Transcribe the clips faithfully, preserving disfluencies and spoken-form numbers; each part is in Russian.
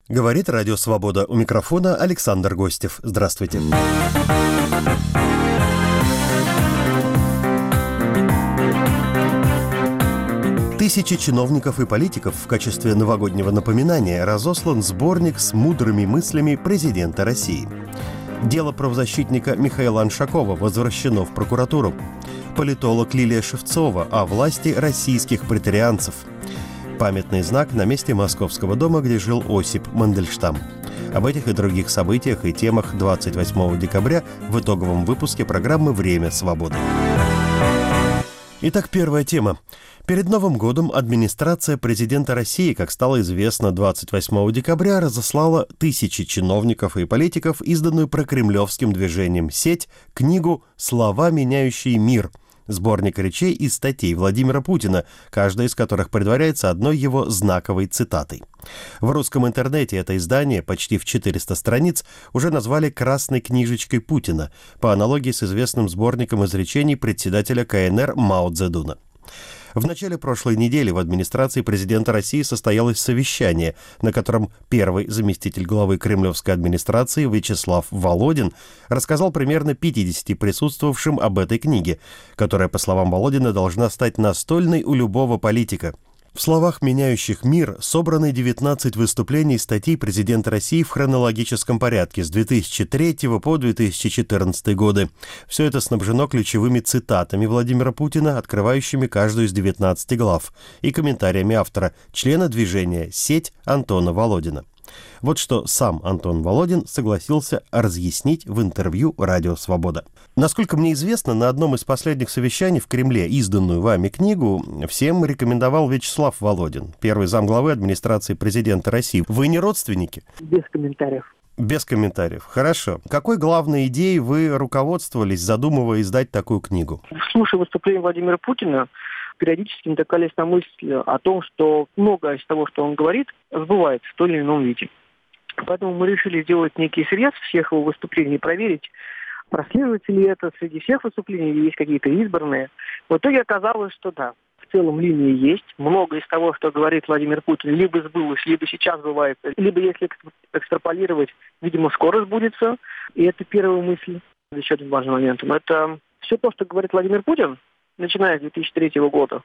Говорит Радио Свобода. У микрофона Александр Гостев. Здравствуйте. Тысячи чиновников и политиков в качестве новогоднего напоминания разослан сборник с мудрыми мыслями президента России. Дело правозащитника Михаила Аншакова возвращено в прокуратуру. Политолог Лилия Шевцова о власти российских претарианцев. Памятный знак на месте Московского дома, где жил Осип Мандельштам. Об этих и других событиях и темах двадцать восьмого декабря в итоговом выпуске программы «Время свободы». Итак, первая тема. Перед Новым годом администрация президента России, как стало известно, двадцать восьмого декабря разослала тысячи чиновников и политиков изданную прокремлевским движением «Сеть» книгу «Слова, меняющие мир», сборник речей и статей Владимира Путина, каждая из которых предваряется одной его знаковой цитатой. В русском интернете это издание, почти в четыреста страниц, уже назвали «красной книжечкой Путина», по аналогии с известным сборником изречений председателя ка эн эр Мао Цзэдуна. В начале прошлой недели в администрации президента России состоялось совещание, на котором первый заместитель главы кремлевской администрации Вячеслав Володин рассказал примерно пятидесяти присутствовавшим об этой книге, которая, по словам Володина, должна стать настольной у любого политика. В словах, меняющих мир, собраны девятнадцать выступлений и статей президента России в хронологическом порядке с две тысячи третьего по две тысячи четырнадцатый годы. Все это снабжено ключевыми цитатами Владимира Путина, открывающими каждую из девятнадцати глав, и комментариями автора, члена движения «Сеть» Антона Володина. Вот что сам Антон Володин согласился разъяснить в интервью «Радио Свобода». Насколько мне известно, на одном из последних совещаний в Кремле изданную вами книгу всем рекомендовал Вячеслав Володин, первый замглавы администрации президента России. Вы не родственники? Без комментариев. Без комментариев. Хорошо. Какой главной идеей вы руководствовались, задумывая издать такую книгу? Слушая выступление Владимира Путина, периодически натыкались на мысль о том, что многое из того, что он говорит, сбывается в том или ином виде. Поэтому мы решили сделать некий срез всех его выступлений, проверить, прослеживается ли это среди всех выступлений, или есть какие-то избранные. В итоге оказалось, что да, в целом линии есть. Много из того, что говорит Владимир Путин, либо сбылось, либо сейчас сбывается, либо, если экстраполировать, видимо, скоро сбудется. И это первая мысль. Еще один важный момент. Это все то, что говорит Владимир Путин, начиная с две тысячи третьего года,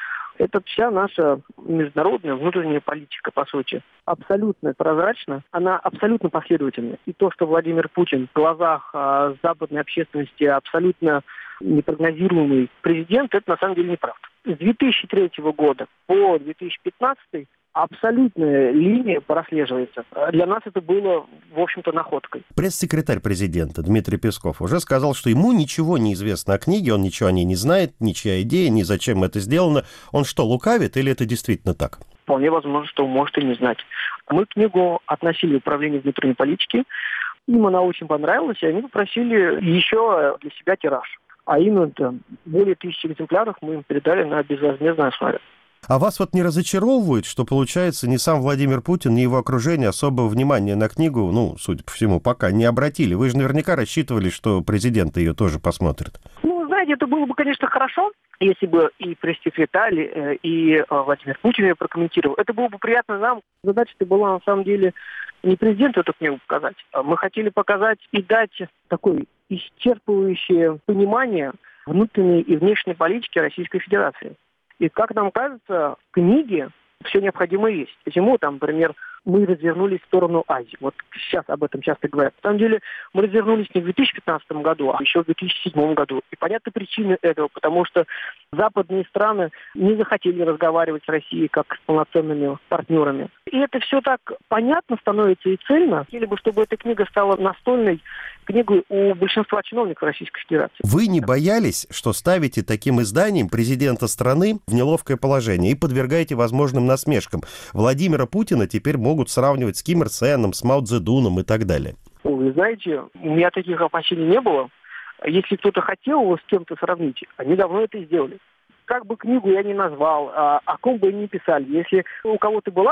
это вся наша международная внутренняя политика, по сути. Абсолютно прозрачна, она абсолютно последовательна. И то, что Владимир Путин в глазах а, западной общественности абсолютно непрогнозируемый президент, это на самом деле неправда. С две тысячи третьего года по две тысячи пятнадцатый абсолютная линия прослеживается. Для нас это было, в общем-то, находкой. Пресс-секретарь президента Дмитрий Песков уже сказал, что ему ничего не известно о книге, он ничего о ней не знает, ничья идея, ни зачем это сделано. Он что, лукавит или это действительно так? Вполне возможно, что он может и не знать. Мы книгу относили в управление внутренней политики, им она очень понравилась, и они попросили еще для себя тираж. А именно более тысячи экземпляров мы им передали на безвозмездной основе. А вас вот не разочаровывает, что, получается, ни сам Владимир Путин, ни его окружение особого внимания на книгу, ну, судя по всему, пока не обратили? Вы же наверняка рассчитывали, что президент ее тоже посмотрит. Ну, знаете, это было бы, конечно, хорошо, если бы и пресс-секретарь, и Владимир Путин ее прокомментировал. Это было бы приятно нам. Задача-то была, на самом деле, не президенту эту книгу показать. Мы хотели показать и дать такое исчерпывающее понимание внутренней и внешней политики Российской Федерации. И, как нам кажется, в книге все необходимое есть. Почему, там, например, мы развернулись в сторону Азии. Вот сейчас об этом часто говорят. На самом деле мы развернулись не в две тысячи пятнадцатом году, а еще в две тысячи седьмом году. И понятны причины этого, потому что западные страны не захотели разговаривать с Россией как с полноценными партнерами. И это все так понятно становится и цельно. Хотели бы, чтобы эта книга стала настольной книгой у большинства чиновников Российской Федерации. Вы не боялись, что ставите таким изданием президента страны в неловкое положение и подвергаете возможным насмешкам? Владимира Путина теперь могут сравнивать с Ким Ир Сеном, с Мао Цзэдуном и так далее. Вы знаете, у меня таких опасений не было. Если кто-то хотел его с кем-то сравнить, они давно это сделали. Как бы книгу я ни назвал, о ком бы ни писали, если у кого-то была бы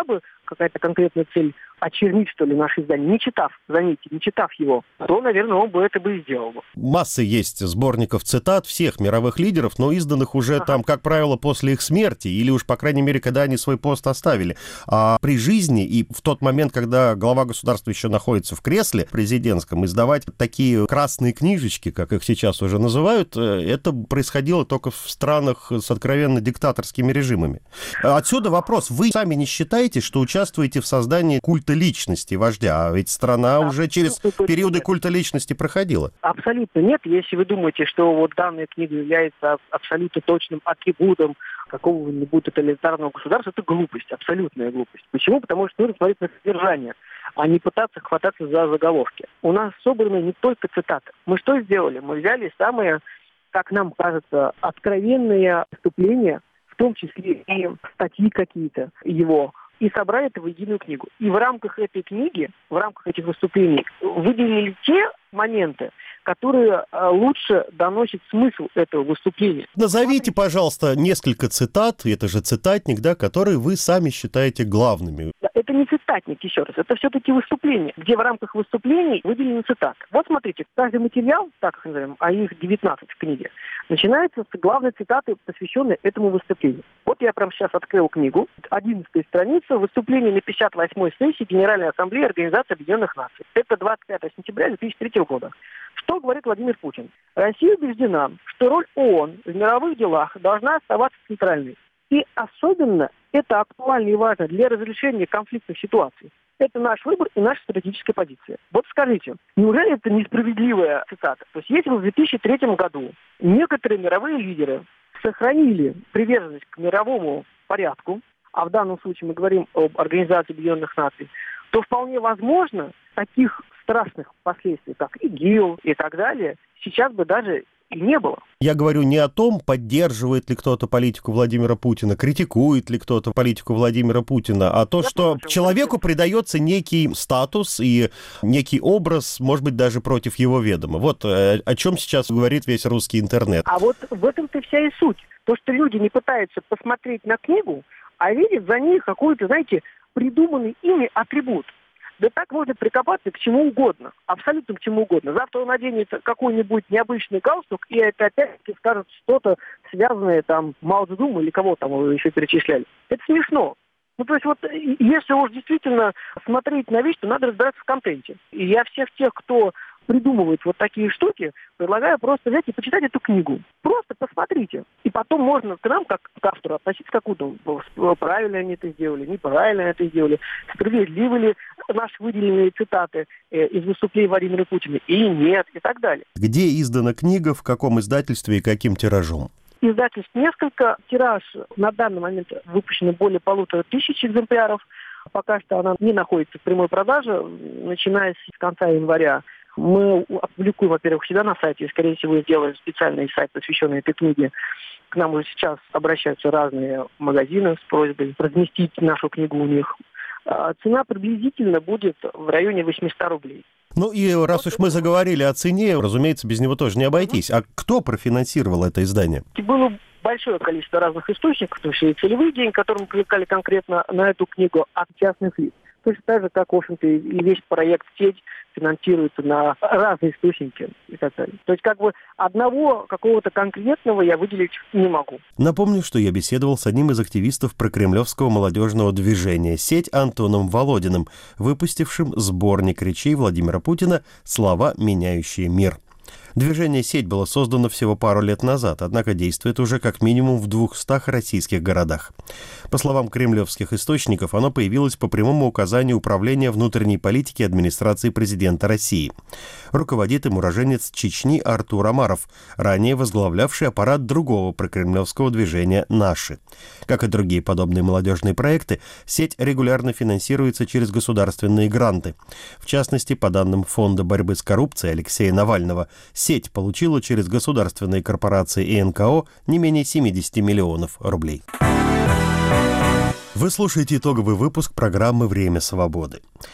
какая-то конкретная цель очернить, что ли, наше издание, не читав, заметьте, не читав его, то, наверное, он бы это бы и сделал. Масса есть сборников цитат всех мировых лидеров, но изданных уже ага. там, как правило, после их смерти, или уж, по крайней мере, когда они свой пост оставили. А при жизни и в тот момент, когда глава государства еще находится в кресле президентском, издавать такие красные книжечки, как их сейчас уже называют, это происходило только в странах с откровенно диктаторскими режимами. Отсюда вопрос. Вы сами не считаете, что участвуете в создании культа личности вождя? А ведь страна да, уже через периоды нет. культа личности проходила. Абсолютно нет. Если вы думаете, что вот данная книга является абсолютно точным атрибутом какого-нибудь тоталитарного государства, это глупость, абсолютная глупость. Почему? Потому что нужно смотреть на содержание, а не пытаться хвататься за заголовки. У нас собраны не только цитаты. Мы что сделали? Мы взяли самые, как нам кажется, откровенные вступления, в том числе и статьи какие-то его, и собрали это в единую книгу. И в рамках этой книги, в рамках этих выступлений выделили те моменты, которые лучше доносят смысл этого выступления. Назовите, пожалуйста, несколько цитат, это же цитатник, да, которые вы сами считаете главными. Это не цитатник, еще раз, это все-таки выступление, где в рамках выступлений выделены цитаты. Вот смотрите, каждый материал, так их назовем, а их девятнадцать в книге, начинается с главной цитаты, посвященной этому выступлению. Вот я прямо сейчас открыл книгу, одиннадцатая страница, выступление на пятьдесят восьмой сессии Генеральной Ассамблеи Организации Объединенных Наций. Это двадцать пятого сентября две тысячи третьего года. Что говорит Владимир Путин? Россия убеждена, что роль ООН в мировых делах должна оставаться центральной. И особенно это актуально и важно для разрешения конфликтных ситуаций. Это наш выбор и наша стратегическая позиция. Вот скажите, неужели это несправедливая цитата? То есть если в две тысячи третьем году некоторые мировые лидеры сохранили приверженность к мировому порядку, а в данном случае мы говорим об Организации Объединенных Наций, то вполне возможно таких страшных последствий, как ИГИЛ и так далее, сейчас бы даже и не было. Я говорю не о том, поддерживает ли кто-то политику Владимира Путина, критикует ли кто-то политику Владимира Путина, а то, Я что понимаю, человеку придается некий статус и некий образ, может быть, даже против его ведома. Вот о чем сейчас говорит весь русский интернет. А вот в этом-то вся и суть. То, что люди не пытаются посмотреть на книгу, а видят за ней какой-то, знаете, придуманный ими атрибут. Да так можно прикопаться к чему угодно, абсолютно к чему угодно. Завтра он наденет какой-нибудь необычный галстук, и это опять-таки скажет что-то связанное там Мао Цзэдуном или кого там вы еще перечисляли. Это смешно. Ну, то есть вот если уж действительно смотреть на вещь, то надо разбираться в контенте. И я всех тех, кто придумывает вот такие штуки, предлагаю просто взять и почитать эту книгу. Просто посмотрите. И потом можно к нам, как к автору, относиться как удобно. Правильно они это сделали, неправильно они это сделали, справедливы ли наши выделенные цитаты э, из выступлений Владимира Путина, и нет, и так далее. Где издана книга, в каком издательстве и каким тиражом? Издательств несколько. Тираж на данный момент выпущено более полутора тысяч экземпляров. Пока что она не находится в прямой продаже. Начиная с конца января мы опубликуем, во-первых, себя на сайте, и, скорее всего, сделаем специальный сайт, посвященный этой книге. К нам уже сейчас обращаются разные магазины с просьбой разместить нашу книгу у них. А цена приблизительно будет в районе восемьсот рублей. Ну и раз вот уж мы заговорили о цене, разумеется, без него тоже не обойтись. А кто профинансировал это издание? Было большое количество разных источников, то есть и целевые деньги, которые мы привлекали конкретно на эту книгу от частных лиц. Точно так же, как, в общем-то, и весь проект «Сеть» финансируется на разные источники и так далее. То есть, как бы, одного какого-то конкретного я выделить не могу. Напомню, что я беседовал с одним из активистов прокремлевского молодежного движения «Сеть» Антоном Володиным, выпустившим сборник речей Владимира Путина «Слова, меняющие мир». Движение «Сеть» было создано всего пару лет назад, однако действует уже как минимум в двухстах российских городах. По словам кремлевских источников, оно появилось по прямому указанию Управления внутренней политики администрации президента России. Руководит им уроженец Чечни Артур Амаров, ранее возглавлявший аппарат другого прокремлевского движения «Наши». Как и другие подобные молодежные проекты, «Сеть» регулярно финансируется через государственные гранты. В частности, по данным Фонда борьбы с коррупцией Алексея Навального, «Сеть» получила через государственные корпорации и эн ка о не менее семьдесят миллионов рублей. Вы слушаете итоговый выпуск программы «Время свободы».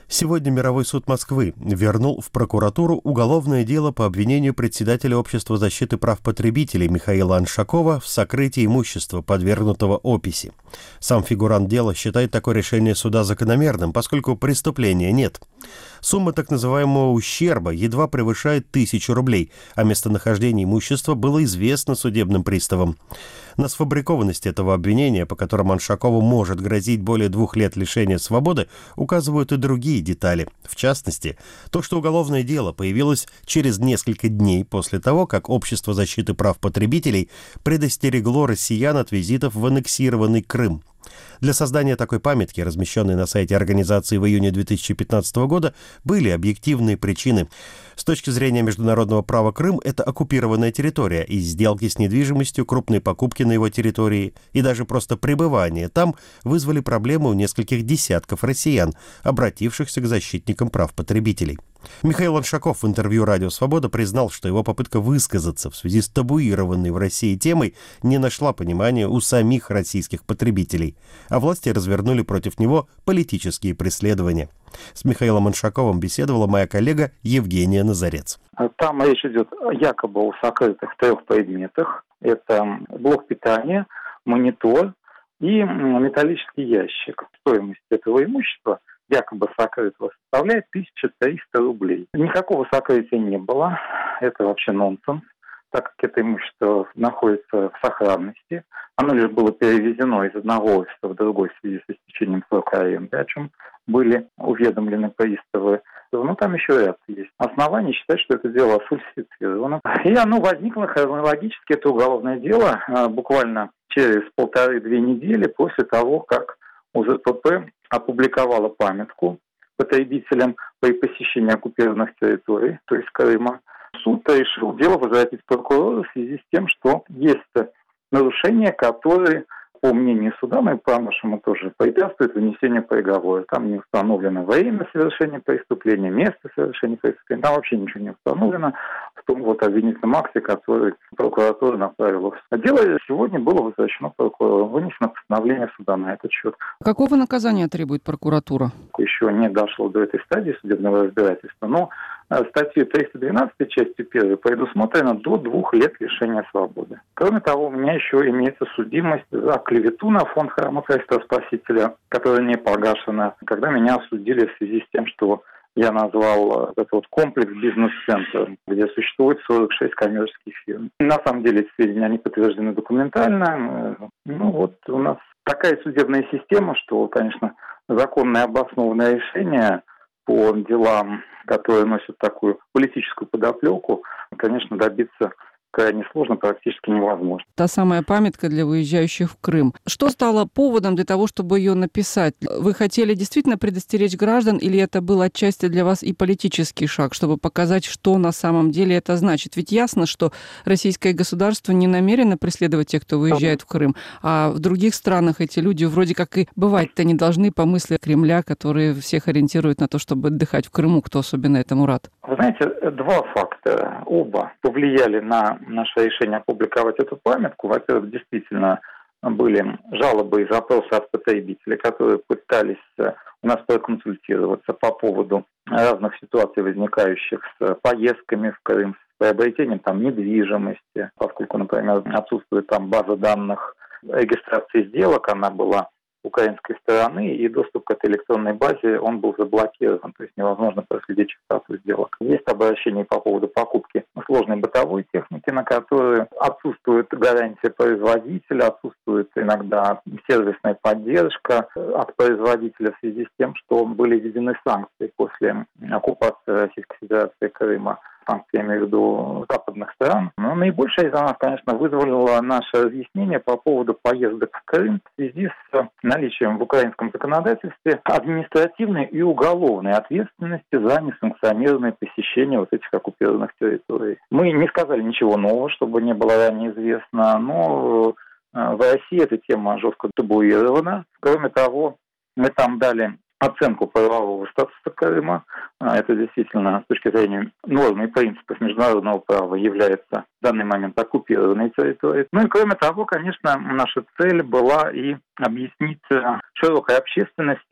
Сегодня Мировой суд Москвы вернул в прокуратуру уголовное дело по обвинению председателя Общества защиты прав потребителей Михаила Аншакова в сокрытии имущества, подвергнутого описи. Сам фигурант дела считает такое решение суда закономерным, поскольку преступления нет. Сумма так называемого ущерба едва превышает тысячу рублей, а местонахождение имущества было известно судебным приставам. На сфабрикованность этого обвинения, по которому Аншакову может грозить более двух лет лишения свободы, указывают и другие детали. В частности, то, что уголовное дело появилось через несколько дней после того, как Общество защиты прав потребителей предостерегло россиян от визитов в аннексированный Крым. Для создания такой памятки, размещенной на сайте организации в июне две тысячи пятнадцатого года, были объективные причины. С точки зрения международного права, Крым – это оккупированная территория, и сделки с недвижимостью, крупные покупки на его территории и даже просто пребывание там вызвали проблемы у нескольких десятков россиян, обратившихся к защитникам прав потребителей. Михаил Аншаков в интервью «Радио Свобода» признал, что его попытка высказаться в связи с табуированной в России темой не нашла понимания у самих российских потребителей, а власти развернули против него политические преследования. С Михаилом Аншаковым беседовала моя коллега Евгения Назарец. Там речь идет якобы о сокрытых трех предметах. Это блок питания, монитор и металлический ящик. Стоимость этого имущества якобы сокрытого составляет тысяча триста рублей. Никакого сокрытия не было. Это вообще нонсенс, так как это имущество находится в сохранности. Оно лишь было перевезено из одного офиса в другой в связи с истечением срока аренды, о чем были уведомлены приставы. Ну, там еще ряд есть оснований считать, что это дело фальсифицировано. И оно возникло хронологически, это уголовное дело, буквально через полторы-две недели после того, как УЗПП опубликовала памятку потребителям при посещении оккупированных территорий, то есть Крыма. Суд решил дело возвратить прокурору в связи с тем, что есть нарушения, которые, по мнению суда, ну и по-нашему тоже, препятствуют вынесению приговора. Там не установлено время совершения преступления, место совершения преступления, там вообще ничего не установлено в том вот обвинительном акте, который прокуратура направила в суд. Дело сегодня было возвращено прокурору, вынесено постановление суда на этот счет. Какого наказания требует прокуратура? Еще не дошло до этой стадии судебного разбирательства, но статьей триста двенадцать, частью первой, предусмотрено до двух лет лишения свободы. Кроме того, у меня еще имеется судимость за клевету на фонд Храма Христа Спасителя, которая не погашена, когда меня осудили в связи с тем, что я назвал этот вот комплекс бизнес-центр, где существует сорок шесть коммерческих фирм. На самом деле эти сведения они подтверждены документально. Ну вот у нас такая судебная система, что, конечно, законное обоснованное решение по делам, которые носят такую политическую подоплеку, конечно, добиться крайне сложно, практически невозможно. Та самая памятка для выезжающих в Крым. Что стало поводом для того, чтобы ее написать? Вы хотели действительно предостеречь граждан, или это был отчасти для вас и политический шаг, чтобы показать, что на самом деле это значит? Ведь ясно, что российское государство не намерено преследовать тех, кто выезжает в Крым, а в других странах эти люди вроде как и бывать-то не должны по мысли Кремля, которые всех ориентируют на то, чтобы отдыхать в Крыму, кто особенно этому рад. Вы знаете, два фактора, оба повлияли на наше решение опубликовать эту памятку. Во-первых, действительно были жалобы и запросы от потребителей, которые пытались у нас проконсультироваться по поводу разных ситуаций, возникающих с поездками в Крым, с приобретением там недвижимости, поскольку, например, отсутствует там база данных регистрации сделок, она была украинской стороны, и доступ к этой электронной базе, он был заблокирован, то есть невозможно проследить частоту сделок. Есть обращение по поводу покупки сложной бытовой техники, на которую отсутствует гарантия производителя, отсутствует иногда сервисная поддержка от производителя в связи с тем, что были введены санкции после оккупации Российской Федерации Крыма. Санкции, я имею в виду, западных стран. Но наибольшее из нас, конечно, вызвало наше разъяснение по поводу поездок в Крым в связи с наличием в украинском законодательстве административной и уголовной ответственности за несанкционированное посещение вот этих оккупированных территорий. Мы не сказали ничего нового, чтобы не было ранее известно, но в России эта тема жестко табуирована. Кроме того, мы там дали оценку правового статуса Крыма. Это действительно, с точки зрения норм и принципов международного права, является в данный момент оккупированной территорией. Ну и кроме того, конечно, наша цель была и объяснить широкой общественности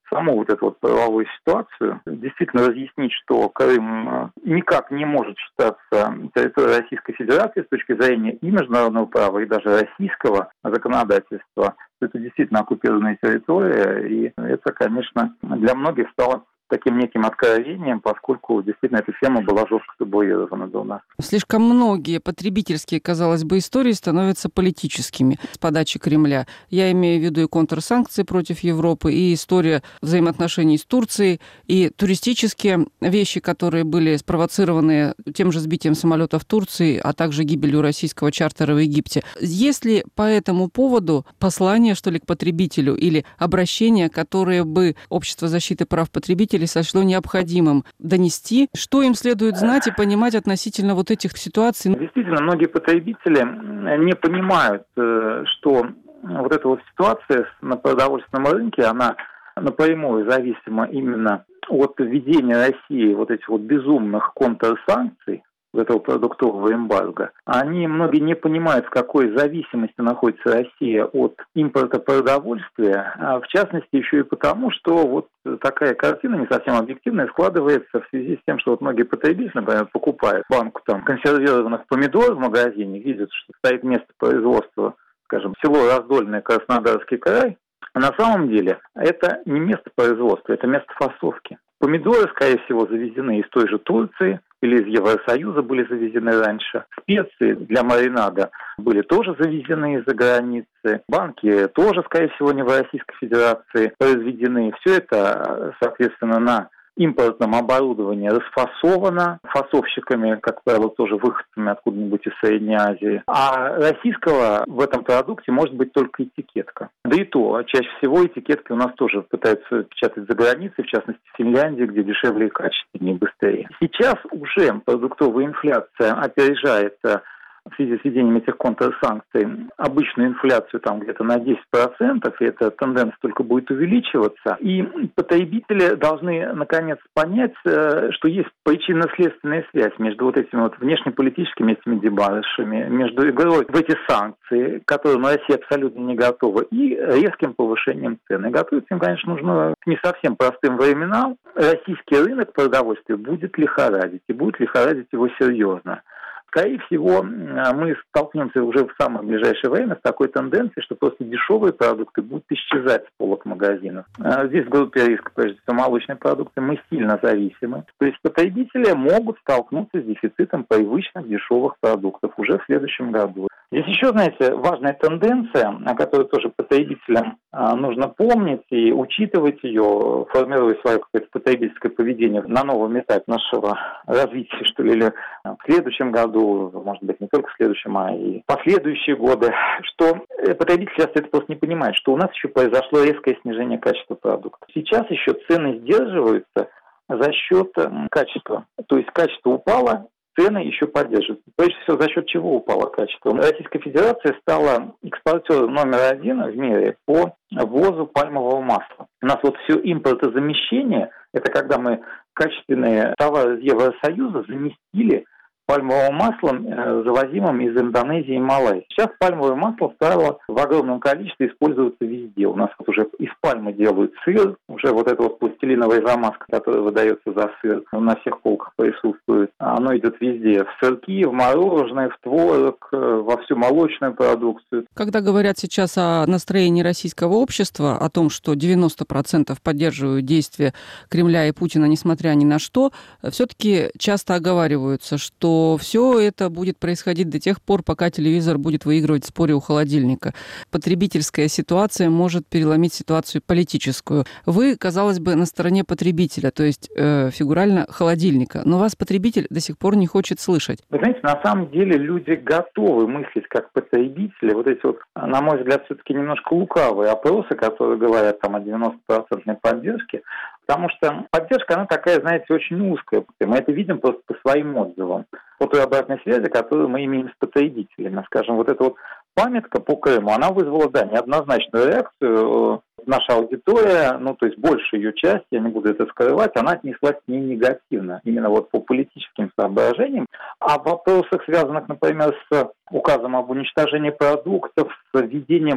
саму вот эту вот правовую ситуацию, действительно разъяснить, что Крым никак не может считаться территорией Российской Федерации с точки зрения и международного права, и даже российского законодательства. Это действительно оккупированная территория, и это, конечно, для многих стало таким неким откровением, поскольку действительно эта тема была жестко табуирована до нас. Слишком многие потребительские, казалось бы, истории становятся политическими с подачи Кремля. Я имею в виду и контрсанкции против Европы, и история взаимоотношений с Турцией, и туристические вещи, которые были спровоцированы тем же сбитием самолета в Турции, а также гибелью российского чартера в Египте. Есть ли по этому поводу послание, что ли, к потребителю или обращение, которое бы Общество защиты прав потребителей сочло необходимым донести, что им следует знать и понимать относительно вот этих ситуаций? Действительно, многие потребители не понимают, что вот эта вот ситуация на продовольственном рынке, она напрямую зависима именно от введения России вот этих вот безумных контрсанкций, вот этого продуктового эмбарго. Они, многие не понимают, в какой зависимости находится Россия от импорта продовольствия, а в частности еще и потому, что вот такая картина не совсем объективная складывается в связи с тем, что вот многие потребители, например, покупают банку там консервированных помидор в магазине, видят, что стоит место производства, скажем, село Раздольное, Краснодарский край, а на самом деле это не место производства, это место фасовки. Помидоры, скорее всего, завезены из той же Турции или из Евросоюза, были завезены раньше. Специи для маринада были тоже завезены из-за границы. Банки тоже, скорее всего, не в Российской Федерации произведены. Все это, соответственно, на импортном оборудовании расфасовано фасовщиками, как правило, тоже выходцами откуда-нибудь из Средней Азии. А российского в этом продукте может быть только этикетка. Да и то, чаще всего этикетки у нас тоже пытаются печатать за границей, в частности в Финляндии, где дешевле и качественнее, быстрее. Сейчас уже продуктовая инфляция опережает в связи с введением этих контрсанкций обычную инфляцию там где-то на десять процентов, и эта тенденция только будет увеличиваться. И потребители должны наконец понять, что есть причинно-следственная связь между вот этими вот внешнеполитическими этими дебарышами, между игрой в эти санкции, к которым Россия абсолютно не готова, и резким повышением цен. И готовиться им, конечно, нужно к не совсем простым временам. Российский рынок продовольствия будет лихорадить, и будет лихорадить его серьезно. Скорее всего, мы столкнемся уже в самое ближайшее время с такой тенденцией, что просто дешевые продукты будут исчезать с полок магазинов. Здесь в группе риска, прежде всего, молочные продукты, мы сильно зависимы. То есть потребители могут столкнуться с дефицитом привычных дешевых продуктов уже в следующем году. Здесь еще, знаете, важная тенденция, о которой тоже потребителям нужно помнить и учитывать ее, формируя свое какое-то потребительское поведение на новом этапе нашего развития, что ли, или в следующем году, может быть, не только в следующем, а и последующие годы, что потребители часто это просто не понимают, что у нас еще произошло резкое снижение качества продукта. Сейчас еще цены сдерживаются за счет качества. То есть качество упало, цены еще поддерживаются. Прежде всего, за счет чего упало качество? Российская Федерация стала экспортером номер один в мире по ввозу пальмового масла. У нас вот все импортозамещение, это когда мы качественные товары из Евросоюза заместили пальмовым маслом, э, завозимым из Индонезии и Малайзии. Сейчас пальмовое масло стало в огромном количестве использоваться везде. У нас вот уже из пальмы делают сыр, уже вот эта вот пластилиновая замазка, которая выдается за сыр, на всех полках присутствует. Оно идет везде, в сырки, в мороженое, в творог, во всю молочную продукцию. Когда говорят сейчас о настроении российского общества, о том, что девяносто процентов поддерживают действия Кремля и Путина, несмотря ни на что, все-таки часто оговариваются, что все это будет происходить до тех пор, пока телевизор будет выигрывать в споре у холодильника. Потребительская ситуация может переломить ситуацию политическую. Вы, казалось бы, на стороне потребителя, то есть э, фигурально холодильника, но вас потребитель до сих пор не хочет слышать. Вы знаете, на самом деле люди готовы мыслить как потребители. Вот эти вот, на мой взгляд, все-таки немножко лукавые опросы, которые говорят там о девяноста процентов поддержке, потому что поддержка, она такая, знаете, очень узкая. Мы это видим просто по своим отзывам. По той обратной связи, которую мы имеем с потребителями. Скажем, вот эта вот памятка по Крыму, она вызвала, да, неоднозначную реакцию. Наша аудитория, ну, то есть большая ее часть, я не буду это скрывать, она отнеслась к ней негативно. Именно вот по политическим соображениям. А в вопросах, связанных, например, с указом об уничтожении продуктов, с введением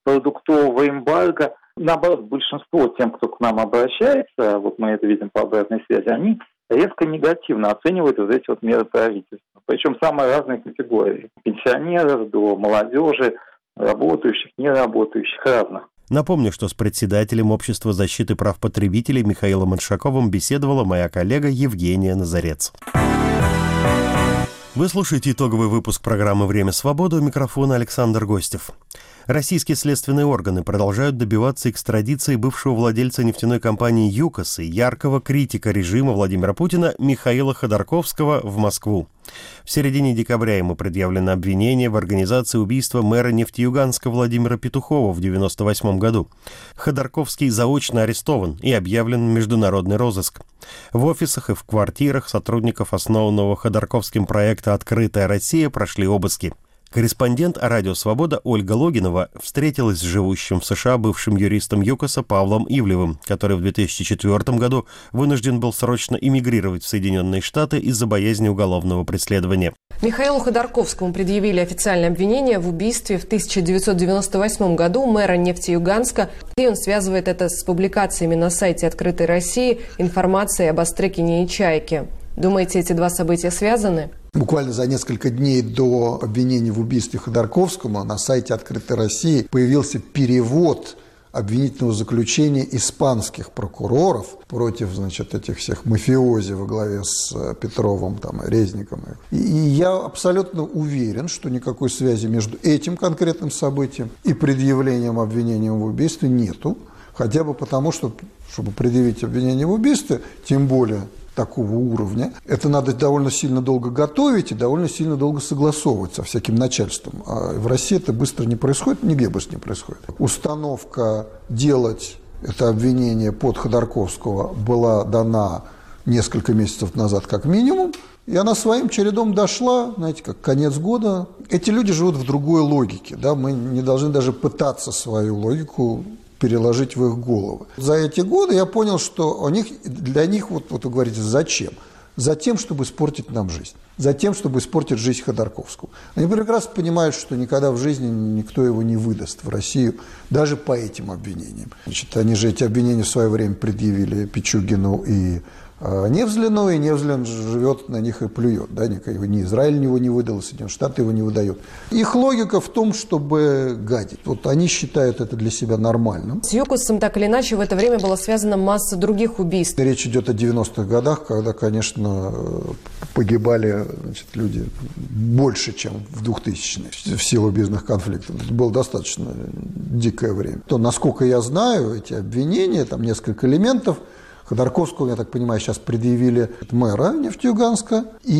продуктового эмбарго. Наоборот, большинство тем, кто к нам обращается, вот мы это видим по обратной связи, они резко негативно оценивают вот эти вот меры правительства. Причем самые разные категории. Пенсионеров до молодежи, работающих, неработающих, разных. Напомню, что с председателем Общества защиты прав потребителей Михаилом Ишаковым беседовала моя коллега Евгения Назарец. Вы слушаете итоговый выпуск программы «Время свободы», у микрофона Александр Гостев. Российские следственные органы продолжают добиваться экстрадиции бывшего владельца нефтяной компании «ЮКОС» и яркого критика режима Владимира Путина Михаила Ходорковского в Москву. В середине декабря ему предъявлено обвинение в организации убийства мэра Нефтеюганска Владимира Петухова в девяносто восьмом году. Ходорковский заочно арестован и объявлен в международный розыск. В офисах и в квартирах сотрудников основанного Ходорковским проекта «Открытая Россия» прошли обыски. Корреспондент «Радио Свобода» Ольга Логинова встретилась с живущим в США бывшим юристом ЮКОСа Павлом Ивлевым, который в две тысячи четвёртом году вынужден был срочно эмигрировать в Соединенные Штаты из-за боязни уголовного преследования. Михаилу Ходорковскому предъявили официальное обвинение в убийстве в тысяча девятьсот девяносто восьмом году мэра Нефтеюганска. И он связывает это с публикациями на сайте «Открытой России» информацией об Острыкине и Чайке. Думаете, эти два события связаны? Буквально за несколько дней до обвинения в убийстве Ходорковского на сайте «Открытой России» появился перевод обвинительного заключения испанских прокуроров против, значит, этих всех мафиози во главе с Петровым, там, Резником. И я абсолютно уверен, что никакой связи между этим конкретным событием и предъявлением обвинения в убийстве нету. Хотя бы потому, что, чтобы предъявить обвинение в убийстве, тем более такого уровня, это надо довольно сильно долго готовить и довольно сильно долго согласовывать со всяким начальством. А в России это быстро не происходит, нигде быстро не происходит. Установка делать это обвинение под Ходорковского была дана несколько месяцев назад как минимум, и она своим чередом дошла, знаете, как конец года. Эти люди живут в другой логике, да? Мы не должны даже пытаться свою логику переложить в их головы. За эти годы я понял, что у них, для них, вот, вот вы говорите, зачем? Затем, чтобы испортить нам жизнь. Затем, чтобы испортить жизнь Ходорковскому. Они прекрасно понимают, что никогда в жизни никто его не выдаст в Россию, даже по этим обвинениям. Значит, они же эти обвинения в свое время предъявили Пичугину и Невзлину, и Невзлин живет на них и плюет. Да? Ни Израиль его не выдал, Соединенные Штаты его не выдают. Их логика в том, чтобы гадить. Вот они считают это для себя нормальным. С ЮКОСом так или иначе в это время была связана масса других убийств. Речь идет о девяностых годах, когда, конечно, погибали, значит, люди больше, чем в двухтысячные в силу бизнес конфликтов. Это было достаточно дикое время. То, насколько я знаю, эти обвинения, там несколько элементов. Ходорковского, я так понимаю, сейчас предъявили мэра Нефтеюганска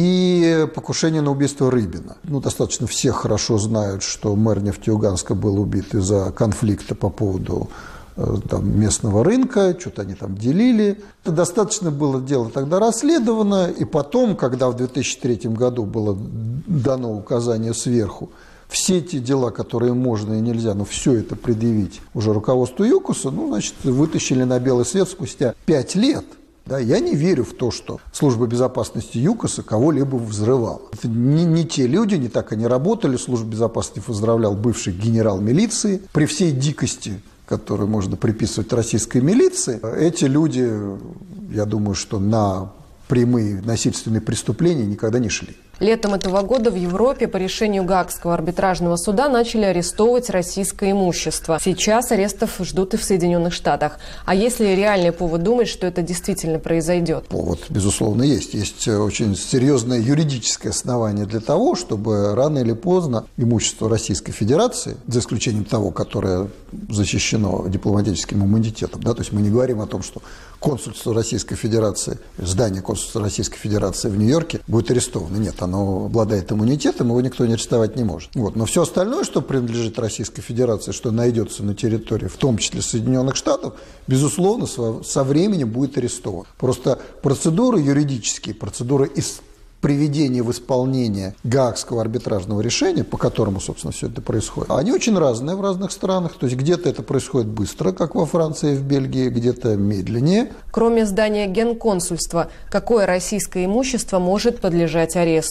и покушение на убийство Рыбина. Ну, достаточно все хорошо знают, что мэр Нефтеюганска был убит из-за конфликта по поводу там, местного рынка, что-то они там делили. Достаточно было дело тогда расследовано, и потом, когда в две тысячи третьем году было дано указание сверху, все эти дела, которые можно и нельзя, но все это предъявить уже руководству ЮКОСа, ну, значит, вытащили на белый свет спустя пять лет. Да, я не верю в то, что служба безопасности ЮКОСа кого-либо взрывала. Это не, не те люди, не так они работали. Служба безопасности поздравлял бывший генерал милиции. При всей дикости, которую можно приписывать российской милиции, эти люди, я думаю, что на прямые насильственные преступления никогда не шли. Летом этого года в Европе по решению Гаагского арбитражного суда начали арестовывать российское имущество. Сейчас арестов ждут и в Соединенных Штатах. А есть ли реальный повод думать, что это действительно произойдет? Повод, безусловно, есть. Есть очень серьезное юридическое основание для того, чтобы рано или поздно имущество Российской Федерации, за исключением того, которое защищено дипломатическим иммунитетом, да, то есть мы не говорим о том, что консульство Российской Федерации, здание консульства Российской Федерации в Нью-Йорке будет арестовано. Нет, оно обладает иммунитетом, его никто не арестовать не может. Вот. Но все остальное, что принадлежит Российской Федерации, что найдется на территории, в том числе Соединенных Штатов, безусловно, со временем будет арестовано. Просто процедуры юридические, процедуры из приведения в исполнение Гаагского арбитражного решения, по которому, собственно, все это происходит, они очень разные в разных странах. То есть где-то это происходит быстро, как во Франции и в Бельгии, где-то медленнее. Кроме здания генконсульства, какое российское имущество может подлежать аресту?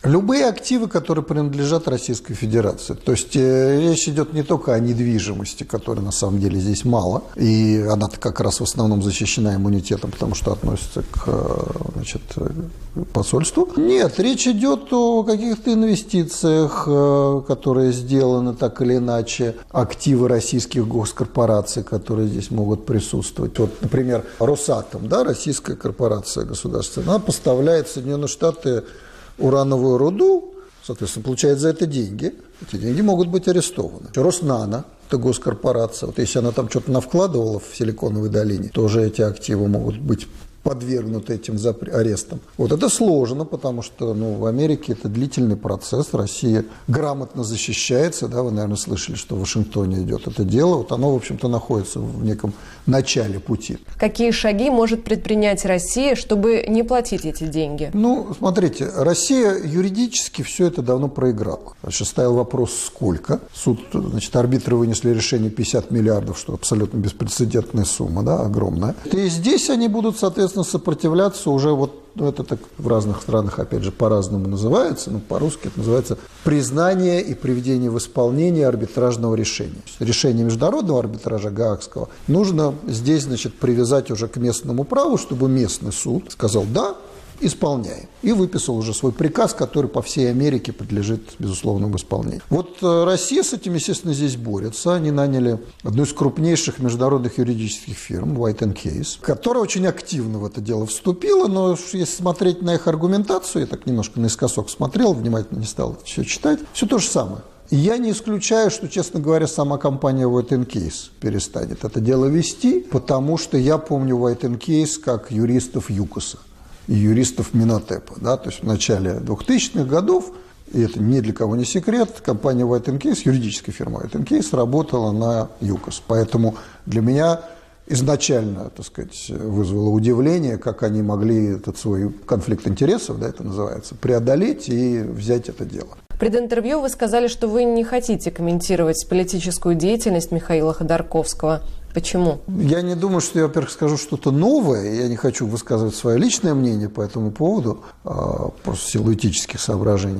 Любые активы, которые принадлежат Российской Федерации. То есть э, речь идет не только о недвижимости, которой на самом деле здесь мало, и она-то как раз в основном защищена иммунитетом, потому что относится к, значит, посольству. Нет, речь идет о каких-то инвестициях, э, которые сделаны так или иначе, активы российских госкорпораций, которые здесь могут присутствовать. Вот, например, Росатом, да, российская корпорация государственная, она поставляет в Соединенные Штаты урановую руду, соответственно, получает за это деньги. Эти деньги могут быть арестованы. Роснано, это госкорпорация. Вот если она там что-то навкладывала в Силиконовой долине, то уже эти активы могут быть подвергнуты этим арестам. Вот это сложно, потому что ну, в Америке это длительный процесс. Россия грамотно защищается. Да, вы, наверное, слышали, что в Вашингтоне идет это дело. Вот оно, в общем-то, находится в неком начале пути. Какие шаги может предпринять Россия, чтобы не платить эти деньги? Ну, смотрите, Россия юридически все это давно проиграла. Значит, ставил вопрос, сколько. Суд, значит, арбитры вынесли решение пятьдесят миллиардов, что абсолютно беспрецедентная сумма, да, огромная. И здесь они будут, соответственно, сопротивляться уже вот, ну, это так в разных странах, опять же, по-разному называется, но по-русски это называется признание и приведение в исполнение арбитражного решения. Решение международного арбитража Гаагского нужно здесь, значит, привязать уже к местному праву, чтобы местный суд сказал «да», исполняем. И выписал уже свой приказ, который по всей Америке подлежит безусловному исполнению. Вот Россия с этим, естественно, здесь борется. Они наняли одну из крупнейших международных юридических фирм, White энд Case, которая очень активно в это дело вступила, но если смотреть на их аргументацию, я так немножко наискосок смотрел, внимательно не стал все читать, все то же самое. И я не исключаю, что, честно говоря, сама компания White энд Case перестанет это дело вести, потому что я помню White энд Case как юристов ЮКОСа и юристов Минотепа. Да? То есть в начале двухтысячных годов, и это ни для кого не секрет, компания White энд Case, юридическая фирма White энд Case, работала на ЮКОС. Поэтому для меня изначально, так сказать, вызвало удивление, как они могли этот свой конфликт интересов, да, это называется, преодолеть и взять это дело. В прединтервью вы сказали, что вы не хотите комментировать политическую деятельность Михаила Ходорковского. Почему? Я не думаю, что я, во-первых, скажу что-то новое. Я не хочу высказывать свое личное мнение по этому поводу, просто в силу этических соображений.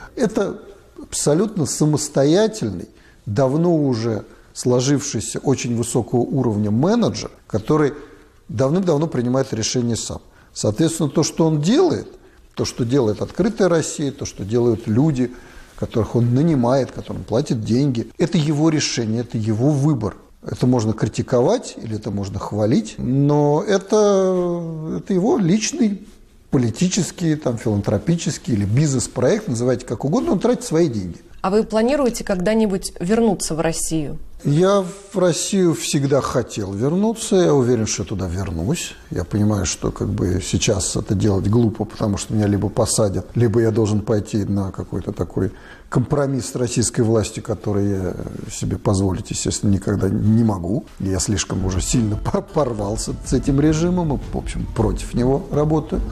Это абсолютно самостоятельный, давно уже сложившийся очень высокого уровня менеджер, который давным-давно принимает решения сам. Соответственно, то, что он делает, то, что делает «Открытая Россия», то, что делают люди, которых он нанимает, которым платит деньги, это его решение, это его выбор. Это можно критиковать или это можно хвалить, но это, это его личный политический, там, филантропический или бизнес-проект, называйте как угодно, он тратит свои деньги. А вы планируете когда-нибудь вернуться в Россию? Я в Россию всегда хотел вернуться, я уверен, что я туда вернусь. Я понимаю, что как бы сейчас это делать глупо, потому что меня либо посадят, либо я должен пойти на какой-то такой компромисс с российской властью, который я себе позволить, естественно, никогда не могу. Я слишком уже сильно порвался с этим режимом и, в общем, против него работаю,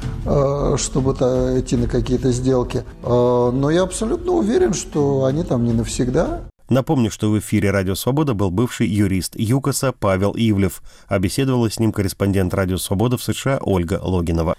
чтобы идти на какие-то сделки. Но я абсолютно уверен, что они там не навсегда. Напомню, что в эфире «Радио Свобода» был бывший юрист ЮКОСа Павел Ивлев, а беседовала с ним корреспондент «Радио Свобода» в США Ольга Логинова.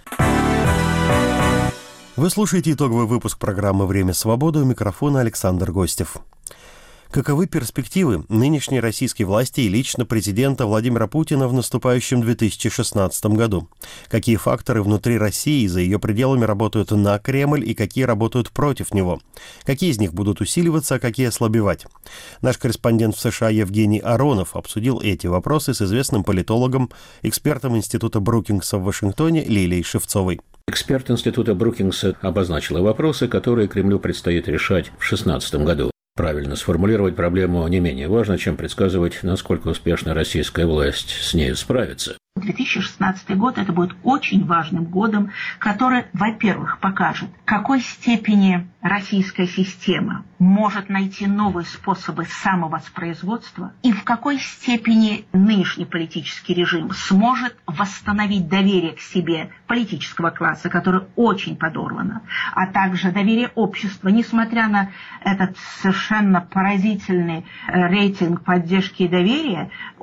Вы слушаете итоговый выпуск программы «Время свободы», у микрофона Александр Гостев. Каковы перспективы нынешней российской власти и лично президента Владимира Путина в наступающем две тысячи шестнадцатом году? Какие факторы внутри России и за ее пределами работают на Кремль и какие работают против него? Какие из них будут усиливаться, а какие ослабевать? Наш корреспондент в США Евгений Аронов обсудил эти вопросы с известным политологом, экспертом Института Брукингса в Вашингтоне Лилией Шевцовой. Эксперт Института Брукингса обозначила вопросы, которые Кремлю предстоит решать в две тысячи шестнадцатом году. Правильно сформулировать проблему не менее важно, чем предсказывать, насколько успешно российская власть с нею справится. две тысячи шестнадцатый год – это будет очень важным годом, который, во-первых, покажет, в какой степени российская система может найти новые способы самовоспроизводства и в какой степени нынешний политический режим сможет восстановить доверие к себе политического класса, которое очень подорвано, а также доверие общества, несмотря на этот совершенно поразительный рейтинг поддержки и доверия,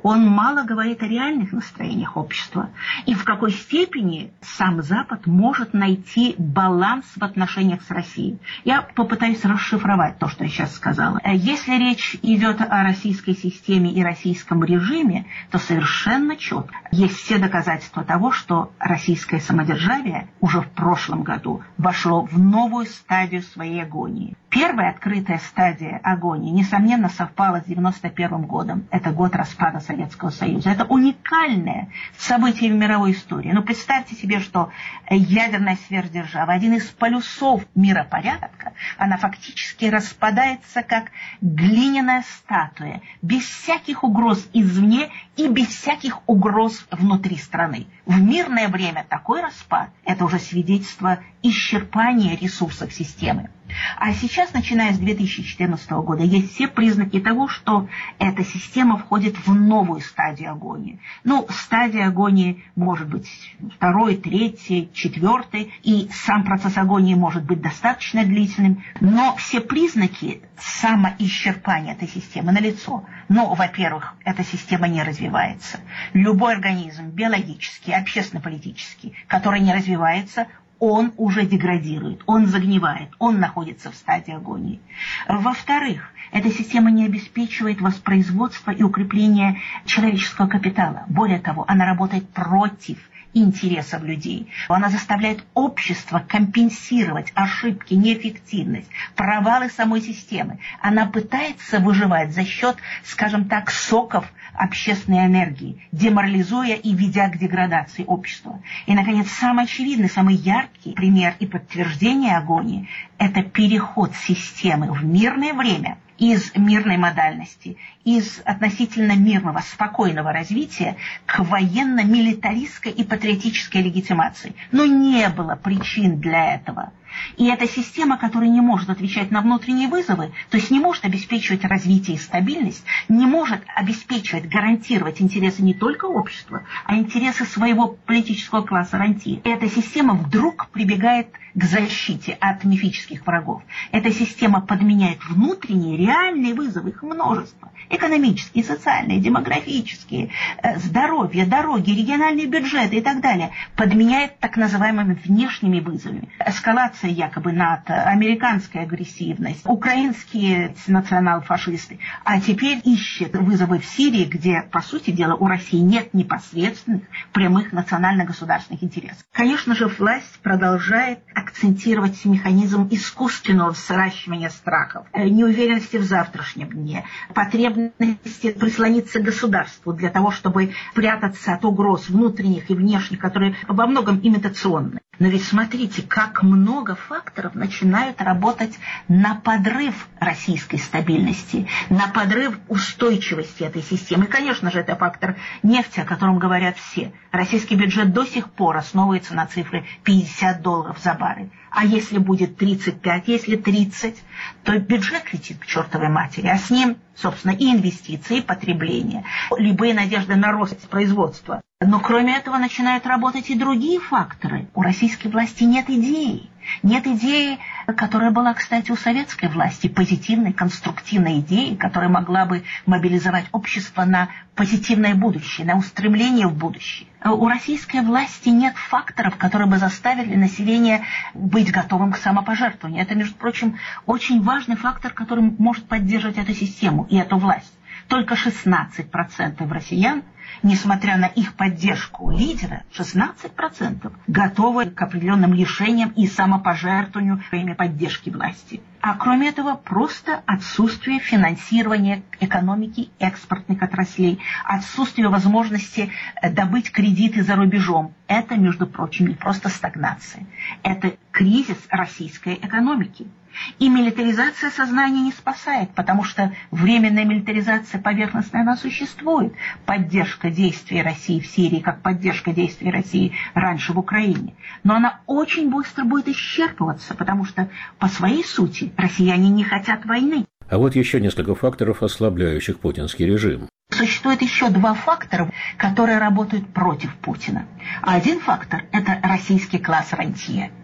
Он мало говорит о реальных настроениях общества и в какой степени сам Запад может найти баланс в отношениях с Россией. Я попытаюсь расшифровать то, что я сейчас сказала. Если речь идет о российской системе и российском режиме, то совершенно четко есть все доказательства того, что российское самодержавие уже в прошлом году вошло в новую стадию своей агонии. Первая открытая стадия агонии, несомненно, совпала с девяносто первым годом. Это год распада Советского Союза. Это уникальное событие в мировой истории. Но представьте себе, что ядерная сверхдержава, один из полюсов миропорядка, она фактически распадается как глиняная статуя, без всяких угроз извне и без всяких угроз внутри страны. В мирное время такой распад – это уже свидетельство исчерпания ресурсов системы. А сейчас, начиная с две тысячи четырнадцатого года, есть все признаки того, что эта система входит в новую стадию агонии. Ну, стадия агонии может быть второй, третий, четвертый, и сам процесс агонии может быть достаточно длительным, но все признаки самоисчерпания этой системы налицо. Ну, во-первых, эта система не развивается. Любой организм, биологический, общественно-политический, который не развивается, он уже деградирует, он загнивает, он находится в стадии агонии. Во-вторых, эта система не обеспечивает воспроизводство и укрепление человеческого капитала. Более того, она работает против интересов людей. Она заставляет общество компенсировать ошибки, неэффективность, провалы самой системы. Она пытается выживать за счет, скажем так, соков общественной энергии, деморализуя и ведя к деградации общества. И, наконец, самый очевидный, самый яркий пример и подтверждение агонии – это переход системы в мирное время из мирной модальности, из относительно мирного, спокойного развития к военно-милитаристской и патриотической легитимации. Но не было причин для этого. И эта система, которая не может отвечать на внутренние вызовы, то есть не может обеспечивать развитие и стабильность, не может обеспечивать, гарантировать интересы не только общества, а интересы своего политического класса рантье. Эта система вдруг прибегает к защите от мифических врагов. Эта система подменяет внутренние реальные вызовы, их множество. Экономические, социальные, демографические, здоровье, дороги, региональные бюджеты и так далее. Подменяет так называемыми внешними вызовами. Эскалация якобы НАТО, американская агрессивность, украинские национал-фашисты. А теперь ищет вызовы в Сирии, где, по сути дела, у России нет непосредственных прямых национально-государственных интересов. Конечно же, власть продолжает акцентировать механизм искусственного сращивания страхов, неуверенности в завтрашнем дне, потребности прислониться к государству для того, чтобы прятаться от угроз внутренних и внешних, которые во многом имитационны. Но ведь смотрите, как много факторов начинают работать на подрыв российской стабильности, на подрыв устойчивости этой системы. И, конечно же, это фактор нефти, о котором говорят все. Российский бюджет до сих пор основывается на цифре пятьдесят долларов за баррель. А если будет тридцать пять, если тридцать, то бюджет летит к чертовой матери, а с ним, собственно, и инвестиции, и потребление, любые надежды на рост производства. Но кроме этого начинают работать и другие факторы. У российской власти нет идеи. Нет идеи, которая была, кстати, у советской власти, позитивной, конструктивной идеи, которая могла бы мобилизовать общество на позитивное будущее, на устремление в будущее. У российской власти нет факторов, которые бы заставили население быть готовым к самопожертвованию. Это, между прочим, очень важный фактор, который может поддерживать эту систему и эту власть. Только шестнадцать процентов россиян, несмотря на их поддержку лидера, шестнадцать процентов готовы к определенным лишениям и самопожертвованию во имя поддержки власти. А кроме этого, просто отсутствие финансирования экономики, экспортных отраслей, отсутствие возможности добыть кредиты за рубежом. Это, между прочим, не просто стагнация. Это кризис российской экономики. И милитаризация сознания не спасает, потому что временная милитаризация поверхностная, она существует. Поддержка действий России в Сирии, как поддержка действий России раньше в Украине. Но она очень быстро будет исчерпываться, потому что по своей сути россияне не хотят войны. А вот еще несколько факторов, ослабляющих путинский режим. Существует еще два фактора, которые работают против Путина. Один фактор – это российский класс рантье.